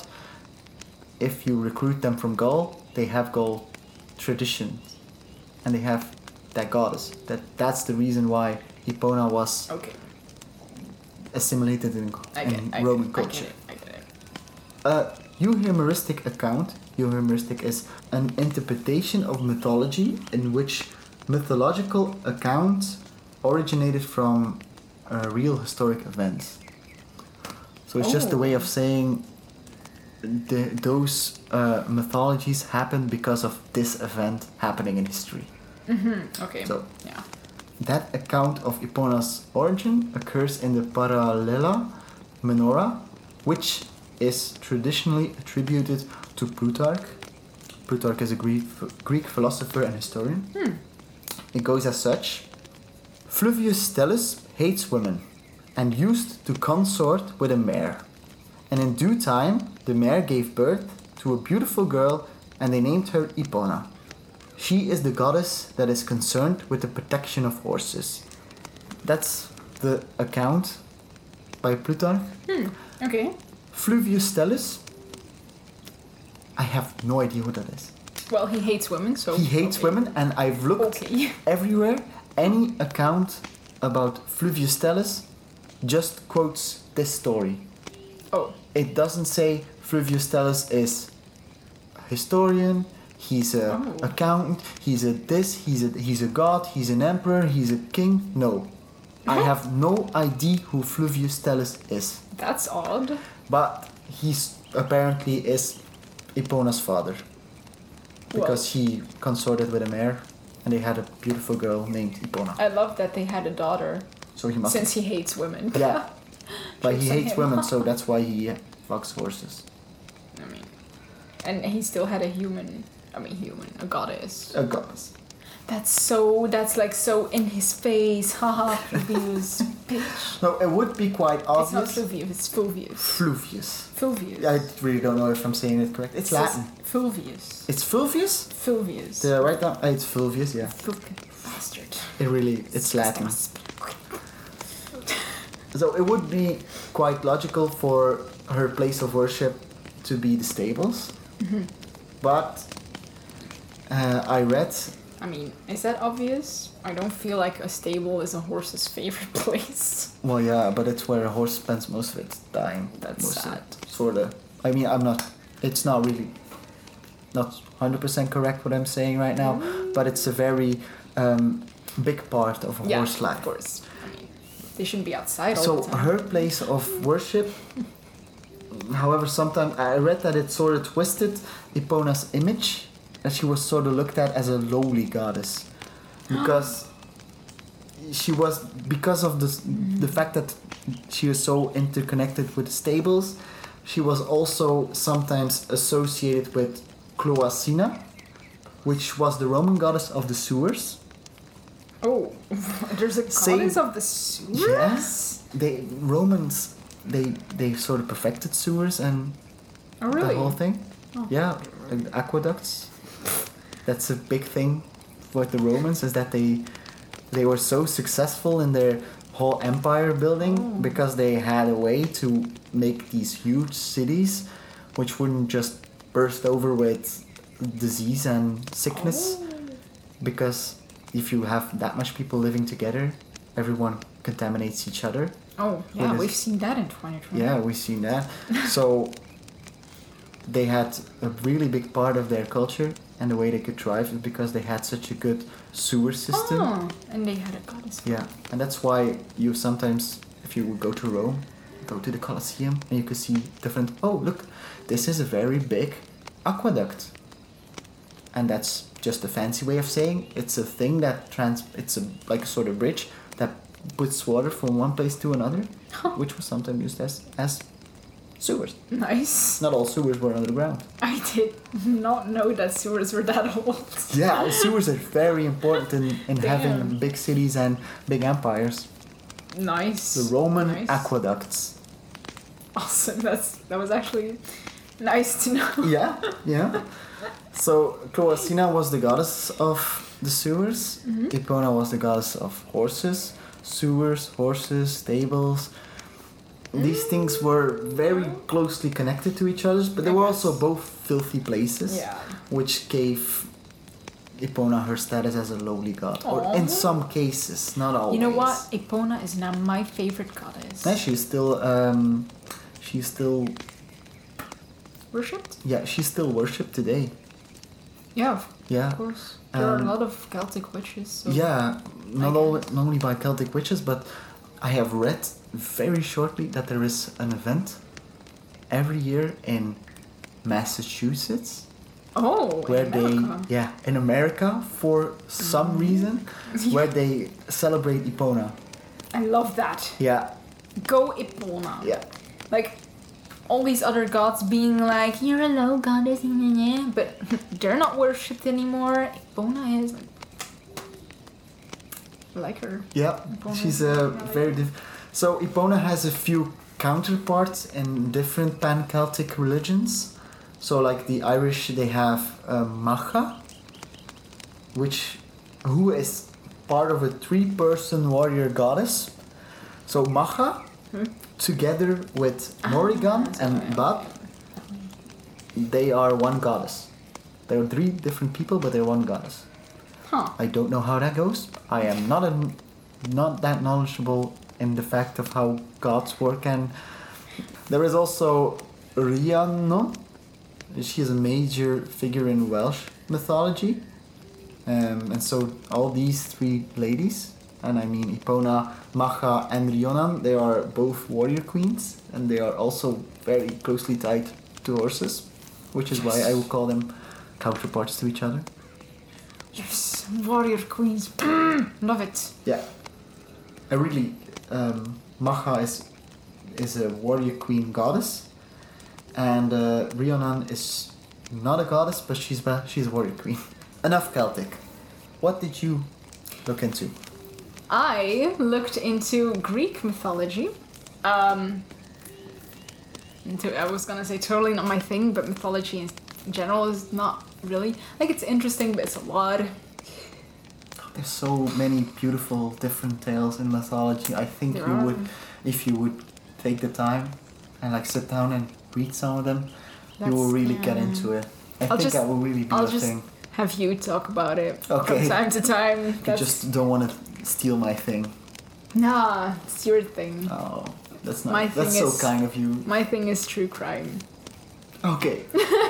if you recruit them from Gaul, they have Gaul traditions, and they have that goddess. That that's the reason why Epona was Okay. assimilated in, I in get it. I Roman get it. culture. I get it. I get it. A euhemeristic account, euhemeristic is an interpretation of mythology in which mythological accounts originated from uh, real historic events. So it's just a Oh. way of saying the, those uh, mythologies happened because of this event happening in history. Mm-hmm. Okay. So- yeah. That account of Epona's origin occurs in the Parallela Menora, which is traditionally attributed to Plutarch. Plutarch is a Greek, Greek philosopher and historian. Hmm. It goes as such. Fluvius Stellus hates women and used to consort with a mare. And in due time, the mare gave birth to a beautiful girl and they named her Epona. She is the goddess that is concerned with the protection of horses. That's the account by Plutarch. Hmm. Okay. Fluvius Stellus, I have no idea what that is. Well, he hates women, so He hates okay. women, and I've looked Okay. everywhere. Any account about Fluvius Stellus just quotes this story. Oh. It doesn't say Fluvius Stellus is a historian, he's a Oh. accountant, he's a this, he's a he's a god, he's an emperor, he's a king. No. I Huh? have no idea who Fluvius Stellus is. That's odd. But he's apparently is Epona's father. Because he consorted with a mare and they had a beautiful girl named Epona. I love that they had a daughter, So he must since he hates women. Yeah. But he Jokes on hates him. women, so that's why he fucks horses. I mean, and he still had a human. I mean, human, a goddess. A goddess. That's so. That's like so in his face. Haha, Fulvius, bitch. No, it would be quite It's not obvious. Fulvius. It's Fulvius. Fulvius. Fulvius. I really don't know if I'm saying it correct. It's Latin. Fulvius. It's Fulvius? Fulvius. Did I write down? Uh, It's Fulvius, yeah. Fucking bastard. It really, it's Latin. So it would be quite logical for her place of worship to be the stables. Mhm. But uh, I read, I mean, is that obvious? I don't feel like a stable is a horse's favorite place. well, yeah, but it's where a horse spends most of its time. That's most sad. Of it, sort of. I mean, I'm not, it's not really, not one hundred percent correct what I'm saying right now, but it's a very um, big part of a Yeah, horse life. of course. I mean, they shouldn't be outside all So the time. her place of worship, however, sometimes I read that it sort of twisted Epona's image, that she was sort of looked at as a lowly goddess, because she was, because of this, the fact that she was so interconnected with the stables, she was also sometimes associated with Cloacina, which was the Roman goddess of the sewers. Oh, there's a Same- goddess of the sewers? Yes. They Romans they they sort of perfected sewers and Oh, really? the whole thing. Oh. Yeah, like aqueducts. That's a big thing for the Romans, is that they they were so successful in their whole empire building Oh. because they had a way to make these huge cities which wouldn't just burst over with disease and sickness. Oh. Because if you have that much people living together, everyone contaminates each other. Oh, yeah, With this- we've seen that in twenty twenty. Yeah, we've seen that. So they had a really big part of their culture, and the way they could thrive is because they had such a good sewer system. Oh, and they had a goddess. Yeah, and that's why you sometimes, if you would go to Rome, go to the Colosseum, and you could see different. Oh, look, this is a very big aqueduct, and that's just a fancy way of saying it's a thing that trans. It's a like a sort of bridge that puts water from one place to another, which was sometimes used as as sewers. Nice. Not all sewers were underground. I did not know that sewers were that old. Yeah, sewers are very important in, in Damn. having big cities and big empires. Nice. The Roman Nice. aqueducts. Awesome. That's that was actually nice to know. Yeah, yeah. So Cloacina was the goddess of the sewers. Mm-hmm. Epona was the goddess of horses. Sewers, horses, stables. These things were very closely connected to each other, but they I were guess. also both filthy places, Yeah. which gave Epona her status as a lowly god. Or Aw. in some cases, not always. You know what? Epona is now my favorite goddess. Yeah, she's still, um, she's still, Worshipped? yeah, she's still worshipped today. Yeah, of Yeah. course. There are a Um, lot of Celtic witches. So Yeah, not, I all, get it. not only by Celtic witches, but I have read very shortly that there is an event every year in Massachusetts Oh, where in they, America. yeah, in America for some Mm. reason, where they celebrate Epona. I love that. Yeah, Go Epona. yeah. Like all these other gods being like, you're a low goddess, yeah, yeah, but they're not worshipped anymore. Epona is. I like her. Yeah, Epona she's is a really very good. diff- So Epona has a few counterparts in different pan-Celtic religions. So like the Irish, they have uh, Macha, which who is part of a three-person warrior goddess. So Macha, Hmm? together with Morrigan Ah, and sorry, Bab, okay. they are one goddess. There are three different people, but they're one goddess. Huh. I don't know how that goes. I am not a, not that knowledgeable in the fact of how gods work. And there is also Rhiannon. She is a major figure in Welsh mythology. Um, and so all these three ladies, and I mean Epona, Macha and Rhiannon, they are both warrior queens, and they are also very closely tied to horses, which is why I would call them counterparts to each other. Yes, warrior queens. Love it. Yeah, I really um, Macha is is a warrior queen goddess, and uh, Rhiannon is not a goddess, but she's ba- she's a warrior queen. Enough Celtic. What did you look into? I looked into Greek mythology. Um, into, I was gonna say totally not my thing, but mythology in general is not really. Like, it's interesting, but it's a lot. There's so many beautiful different tales in mythology. I think There you are. would, if you would take the time and like sit down and read some of them, you will That's- really get yeah. into it. I I'll think just- that will really be I'll a just thing. have you talk about it Okay. from time to time. You That's, just don't want to steal my thing. Nah, it's your thing. Oh, that's not. My that's thing so is- kind of you. My thing is true crime. Okay.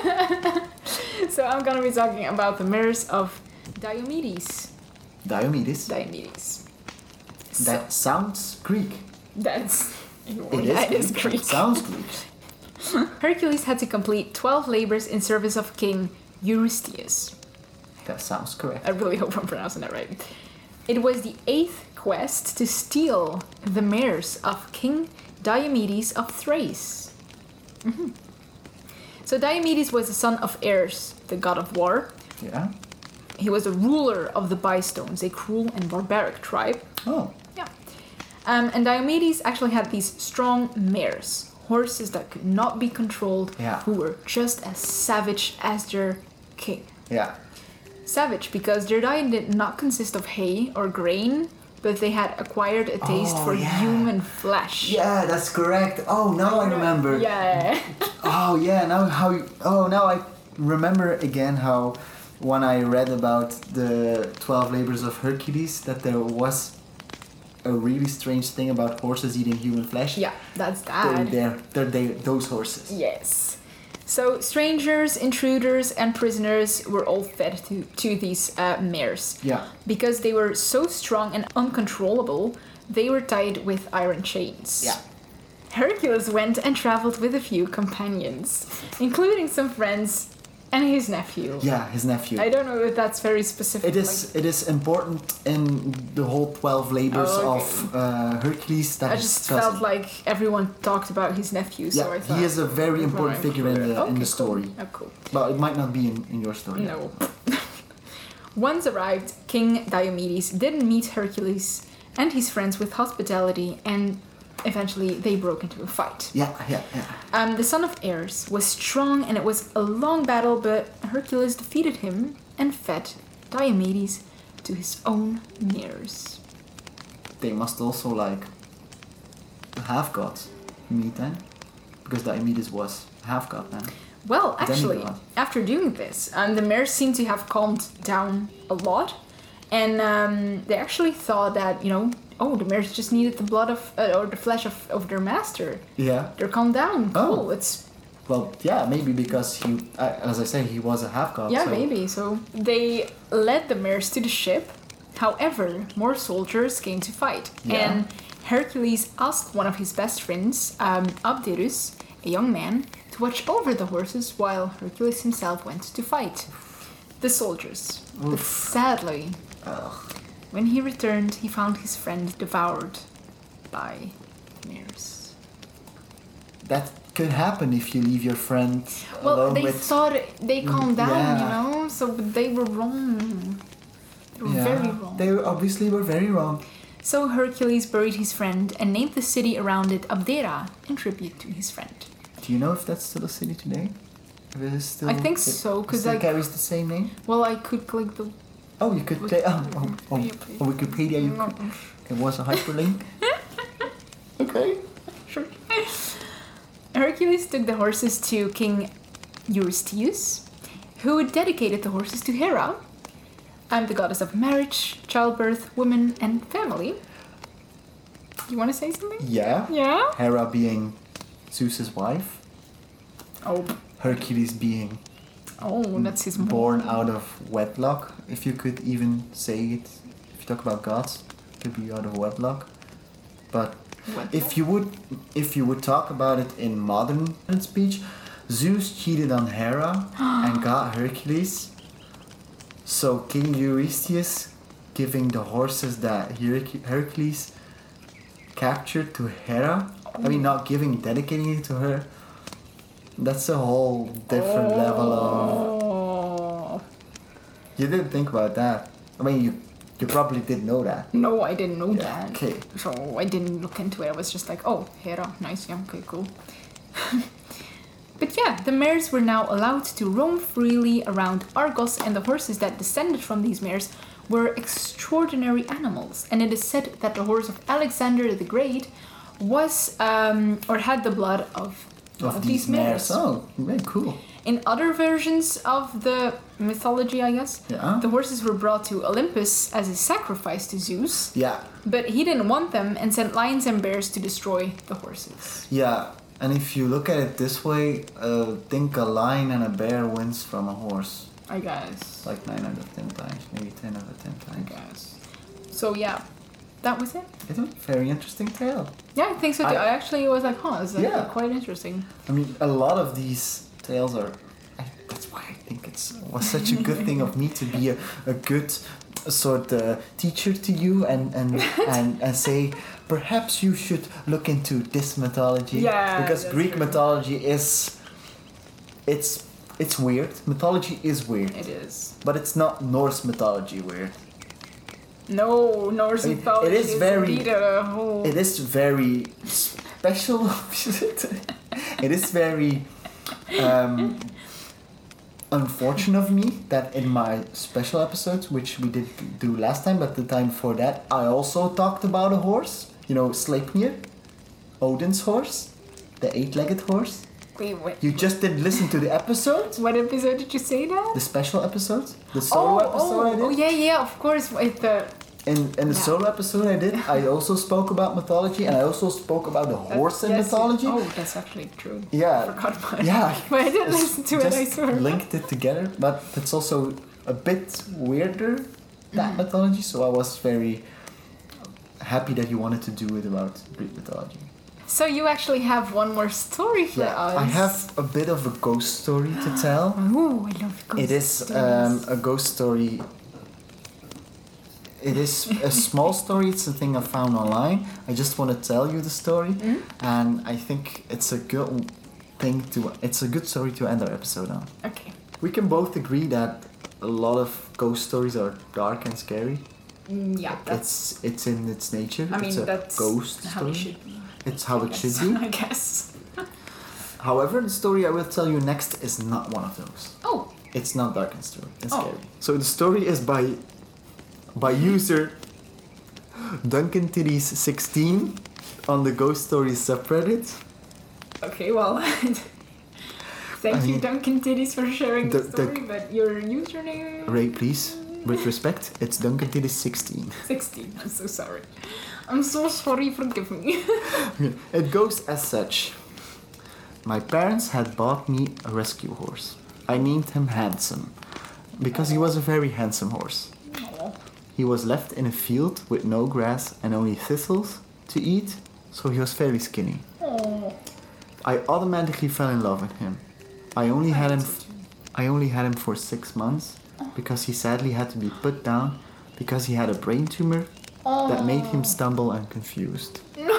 So I'm gonna be talking about the mirrors of Diomedes. Diomedes. Diomedes. That sounds Greek. That's It yeah, is it is Greek. Greek. It sounds Greek. Hercules had to complete twelve labors in service of King Eurystheus. That sounds correct. I really hope I'm pronouncing that right. It was the eighth quest to steal the mares of King Diomedes of Thrace. Mm-hmm. So Diomedes was the son of Ares, the god of war. Yeah. He was a ruler of the Bystones, a cruel and barbaric tribe. Oh. Yeah. Um, and Diomedes actually had these strong mares, horses that could not be controlled, Yeah. who were just as savage as their king. Yeah. Savage because their diet did not consist of hay or grain, but they had acquired a taste Oh, for yeah. human flesh. Yeah, that's correct. Oh, now I remember. Yeah. Oh yeah, now how? You, oh, now I remember again how when I read about the twelve labors of Hercules that there was a really strange thing about horses eating human flesh. Yeah, that's They're that. there. They're they, those horses. Yes. So strangers, intruders, and prisoners were all fed to, to these uh, mares. Yeah. Because they were so strong and uncontrollable, they were tied with iron chains. Yeah. Hercules went and traveled with a few companions, including some friends and his nephew. Yeah, his nephew. I don't know if that's very specific. It is. It is important in the whole twelve labors Oh, okay. of uh, Hercules. That I is just because- felt like everyone talked about his nephew, so Yeah, I thought... he is a very important Right. figure in the in Okay, the cool. story. Oh, cool. But it might not be in, in your story. No. Once arrived, King Diomedes didn't meet Hercules and his friends with hospitality, and eventually they broke into a fight. Yeah, yeah, yeah. Um, the son of Ares was strong, and it was a long battle, but Hercules defeated him and fed Diomedes to his own mares. They must also like half gods meet then, because Diomedes was half god then. Well, actually, Demigod. after doing this, um, the mares seemed to have calmed down a lot, and um, they actually thought that, you know, oh, the mares just needed the blood of, uh, or the flesh of, of their master. Yeah. They're calmed down. Oh. Cool. It's Well, yeah, maybe because he, uh, as I say, he was a half god. yeah, so. maybe. So they led the mares to the ship. However, more soldiers came to fight, Yeah. and Hercules asked one of his best friends, um, Abderus, a young man, to watch over the horses while Hercules himself went to fight the soldiers. But Oof. sadly, Ugh. when he returned, he found his friend devoured by mares. That could happen if you leave your friend Well, alone they with. thought they calmed down, yeah. you know, so but they were wrong. They were yeah, very wrong. They obviously were very wrong. So Hercules buried his friend and named the city around it Abdera in tribute to his friend. Do you know if that's still a city today? If it is still. I think it- so, it 'cause still like- carries the same name. Well, I could click the. Oh, you could play. Oh, oh, oh, Wikipedia, on Wikipedia, you could. It was a hyperlink. Okay. Sure. Hercules took the horses to King Eurystheus, who dedicated the horses to Hera. I'm the goddess of marriage, childbirth, women, and family. You want to say something? Yeah. Yeah? Hera being Zeus's wife. Oh, Hercules being oh, that's his mom. born out of wedlock, if you could even say it. If you talk about gods, it could be out of wedlock. But Wedlock? if you would, if you would talk about it in modern speech, Zeus cheated on Hera and got Hercules. So King Eurystheus giving the horses that Herc- Hercules captured to Hera. I mean, not giving, dedicating it to her. That's a whole different level of. Oh. You didn't think about that. I mean, you you probably did know that. No, I didn't know Yeah, that. okay. So I didn't look into it. I was just like, oh, Hera, nice, yeah, okay, cool. But yeah, the mares were now allowed to roam freely around Argos, and the horses that descended from these mares were extraordinary animals. And it is said that the horse of Alexander the Great was, um, or had the blood of, one Of these mares. Oh, very cool. In other versions of the mythology, I guess, Yeah. the horses were brought to Olympus as a sacrifice to Zeus, Yeah. but he didn't want them and sent lions and bears to destroy the horses. Yeah. And if you look at it this way, uh, think a lion and a bear wins from a horse. I guess. Like nine out of ten times, maybe ten out of ten I times. guess. So yeah, that was it. It's a very interesting tale. Yeah, I think so too. I- I, actually was like, huh, it's like Yeah. quite interesting. I mean, a lot of these tales are. I, that's why I think it's was such a good thing of me to be a, a good sort of teacher to you and and, and and say perhaps you should look into this mythology. Yeah, because that's Greek true. mythology is it's it's weird. Mythology is weird, It is. but it's not Norse mythology weird. No, Norse I mean, mythology it is very- indeed a whole... It is very special. It is very um, unfortunate of me that in my special episodes, which we did do last time, but the time before that, I also talked about a horse. You know, Sleipnir, Odin's horse, the eight-legged horse. Wait, wait. You just didn't listen to the episode, What episode did you say that? the special episodes, the solo oh, episode I oh, did. oh, yeah, yeah, of course. With the... In in the Yeah. solo episode I did, I also spoke about mythology, and I also spoke about the horse in Yes, mythology. Oh, that's actually true. Yeah. I forgot about Yeah. it. But I didn't It's listen to it, I just swear. linked it together, but it's also a bit weirder, that Mm-hmm. mythology, so I was very happy that you wanted to do it about Greek mythology. So you actually have one more story for Yeah, us. I have a bit of a ghost story to tell. Ooh, I love ghost It is stories. um, a ghost story. It is a small story. It's a thing I found online. I just want to tell you the story, Mm-hmm. and I think it's a good thing to. It's a good story to end our episode on. Okay. We can both agree that a lot of ghost stories are dark and scary. Mm, yeah, that's... It's it's in its nature. I mean, it's a that's ghost how story. it should be. It's how I it should guess. be. I guess. However, the story I will tell you next is not one of those. Oh, It's not dark and story. It's Oh. scary. So the story is by by user Duncan Titties sixteen on the Ghost Stories subreddit. okay, well... Thank I you, mean, Duncan Titties, for sharing the, the- the- story, but your username... Ray, please, with respect, it's Duncan Titties sixteen. sixteen, I'm so sorry. I'm so sorry, forgive me. It goes as such. My parents had bought me a rescue horse. I named him Handsome because he was a very handsome horse. Aw. He was left in a field with no grass and only thistles to eat, so he was fairly skinny. Aw. I automatically fell in love with him. I only had him. I only had him for six months because he sadly had to be put down because he had a brain tumor that made him stumble and confused. No,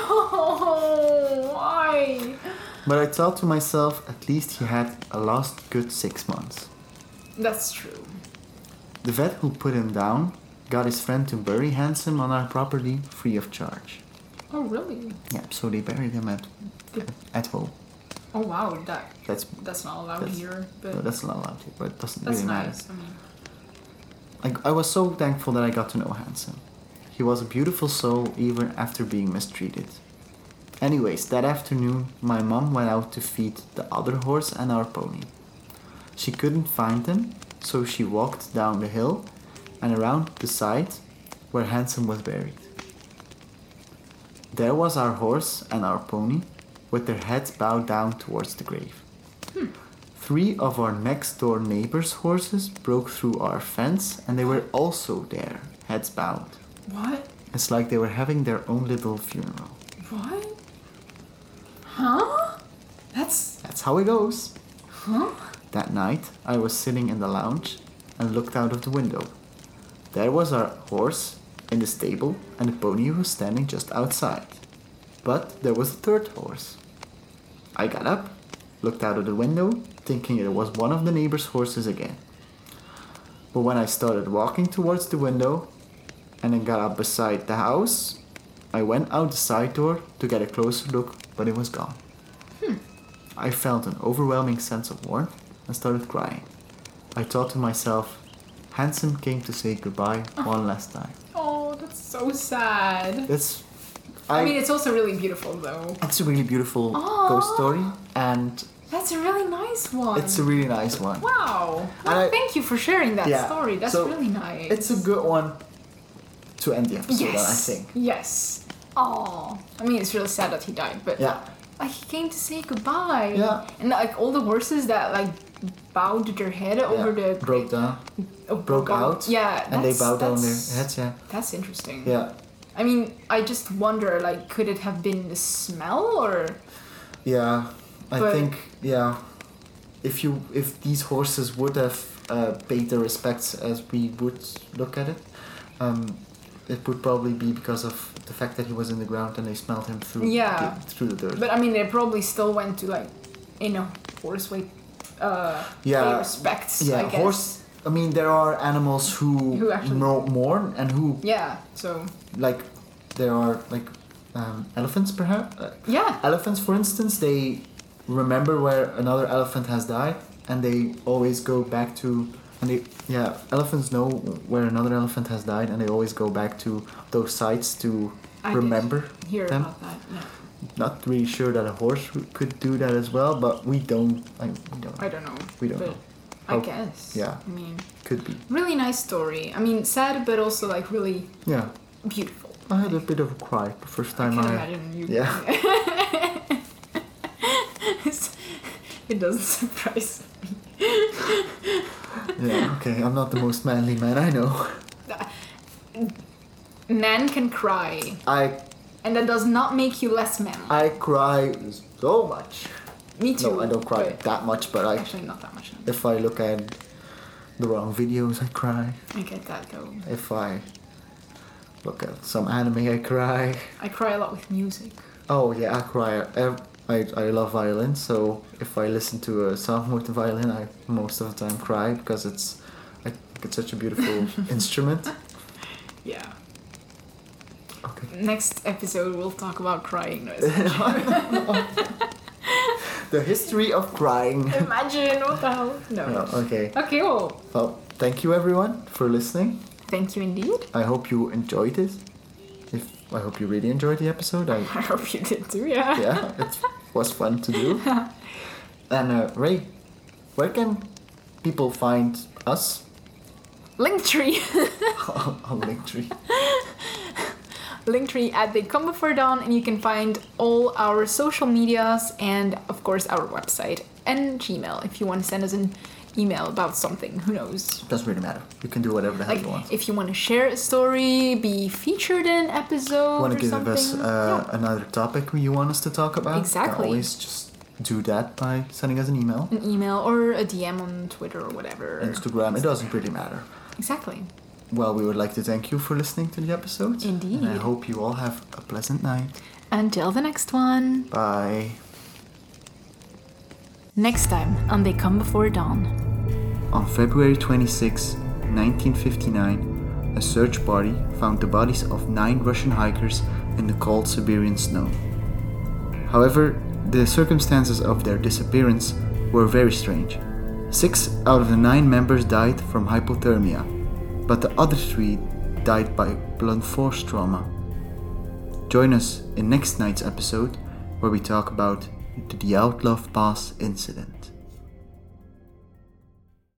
why? But I thought to myself, at least he had a last good six months. That's true. The vet who put him down got his friend to bury Handsome on our property free of charge. Oh, really? Yeah, so they buried him at at home. Oh, wow, that That's that's not allowed That's- here, but no, that's not allowed to, but it doesn't that's really matter. nice. I mean, I, I was so thankful that I got to know Handsome. He was a beautiful soul even after being mistreated. Anyways, that afternoon, my mom went out to feed the other horse and our pony. She couldn't find them, so she walked down the hill and around the side where Handsome was buried. There was our horse and our pony, with their heads bowed down towards the grave. Three of our next door neighbors' horses broke through our fence and they were also there, heads bowed. what? It's like they were having their own little funeral. What? Huh? That's That's how it goes. huh? That night, I was sitting in the lounge and looked out of the window. There was our horse in the stable and the pony was standing just outside. But there was a third horse. I got up, looked out of the window, thinking it was one of the neighbor's horses again. But when I started walking towards the window and then got up beside the house, I went out the side door to get a closer look, but it was gone. I felt an overwhelming sense of warmth and started crying. I thought to myself, Handsome came to say goodbye one last time. Oh, that's so sad. It's, I, I, mean, it's also really beautiful, though. it's a really beautiful Aw. ghost story, and That's a really nice one. it's a really nice one. Wow. And Well, I- thank you for sharing that Yeah, story. That's so really nice. It's a good one to end the episode on, I yes. think. Yes. Oh, I mean, it's really sad that he died, but Yeah, like he came to say goodbye. Yeah. And like all the horses that like bowed their head over yeah. the broke down, oh, broke out, Yeah. and they that's- bowed down their that's- heads. Yeah, That's interesting. yeah, I mean, I just wonder, like, could it have been the smell or? yeah. I But- think yeah. If you if these horses would have uh, paid their respects as we would look at it, um, it would probably be because of the fact that he was in the ground and they smelled him through Yeah. the, through the dirt. But I mean, they probably still went to like, in a horse way, uh, Yeah. pay respects. yeah, I guess. horse. I mean, there are animals who, Who actually- mo- mourn and who Yeah. So like there are like um, elephants perhaps. Uh, yeah. elephants, for instance, they remember where another elephant has died, and they always go back to. And they, yeah, elephants know where another elephant has died, and they always go back to those sites to I did remember hear them. about that. Yeah. Not really sure that a horse could do that as well, but we don't. I, we don't. I don't know. We don't but know. I Oh, guess. yeah. I mean, Could be. really nice story. I mean, sad, but also like really Yeah, beautiful. I had a bit of a cry the first I time can I. imagine you. Yeah. It's- it doesn't surprise me. Yeah. Okay, I'm not the most manly man I know. Man can cry, I and that does not make you less man. I cry so much. Me too. No, I don't cry but that much, but I Actually, not that much. if I look at the wrong videos, I cry. I get that though. If I look at some anime, I cry. I cry a lot with music. Oh yeah, I cry. Ev- I I love violin, so if I listen to a song with the violin, I most of the time cry because it's I think it's such a beautiful instrument. Yeah. Okay. Next episode, we'll talk about crying. No, The history of crying. Imagine what the hell? No. Oh, okay. Okay, well, Well, thank you everyone for listening. thank you indeed. I hope you enjoyed it. If I hope you really enjoyed the episode. I I hope you did too, yeah. yeah, it was fun to do. And uh, Ray, where can people find us? Linktree. On Linktree. Linktree at They Come Before Dawn, and you can find all our social medias and, of course, our website and Gmail if you want to send us an email about something. Who knows? Doesn't really matter. You can do whatever the hell Like, you want. if you want to share a story, be featured in an episode Want or to give something. us uh, another topic you want us to talk about? Exactly. You can always just do that by sending us an email. yeah. An email or a D M on Twitter or whatever. Instagram. It doesn't really matter. Exactly. Well, we would like to thank you for listening to the episode. Indeed. And I hope you all have a pleasant night. Until the next one. Bye. Next time on They Come Before Dawn. On February twenty-sixth, nineteen fifty-nine, a search party found the bodies of nine Russian hikers in the cold Siberian snow. However, the circumstances of their disappearance were very strange. Six out of the nine members died from hypothermia, but the other three died by blunt force trauma. Join us in next night's episode where we talk about the Dyatlov Pass incident.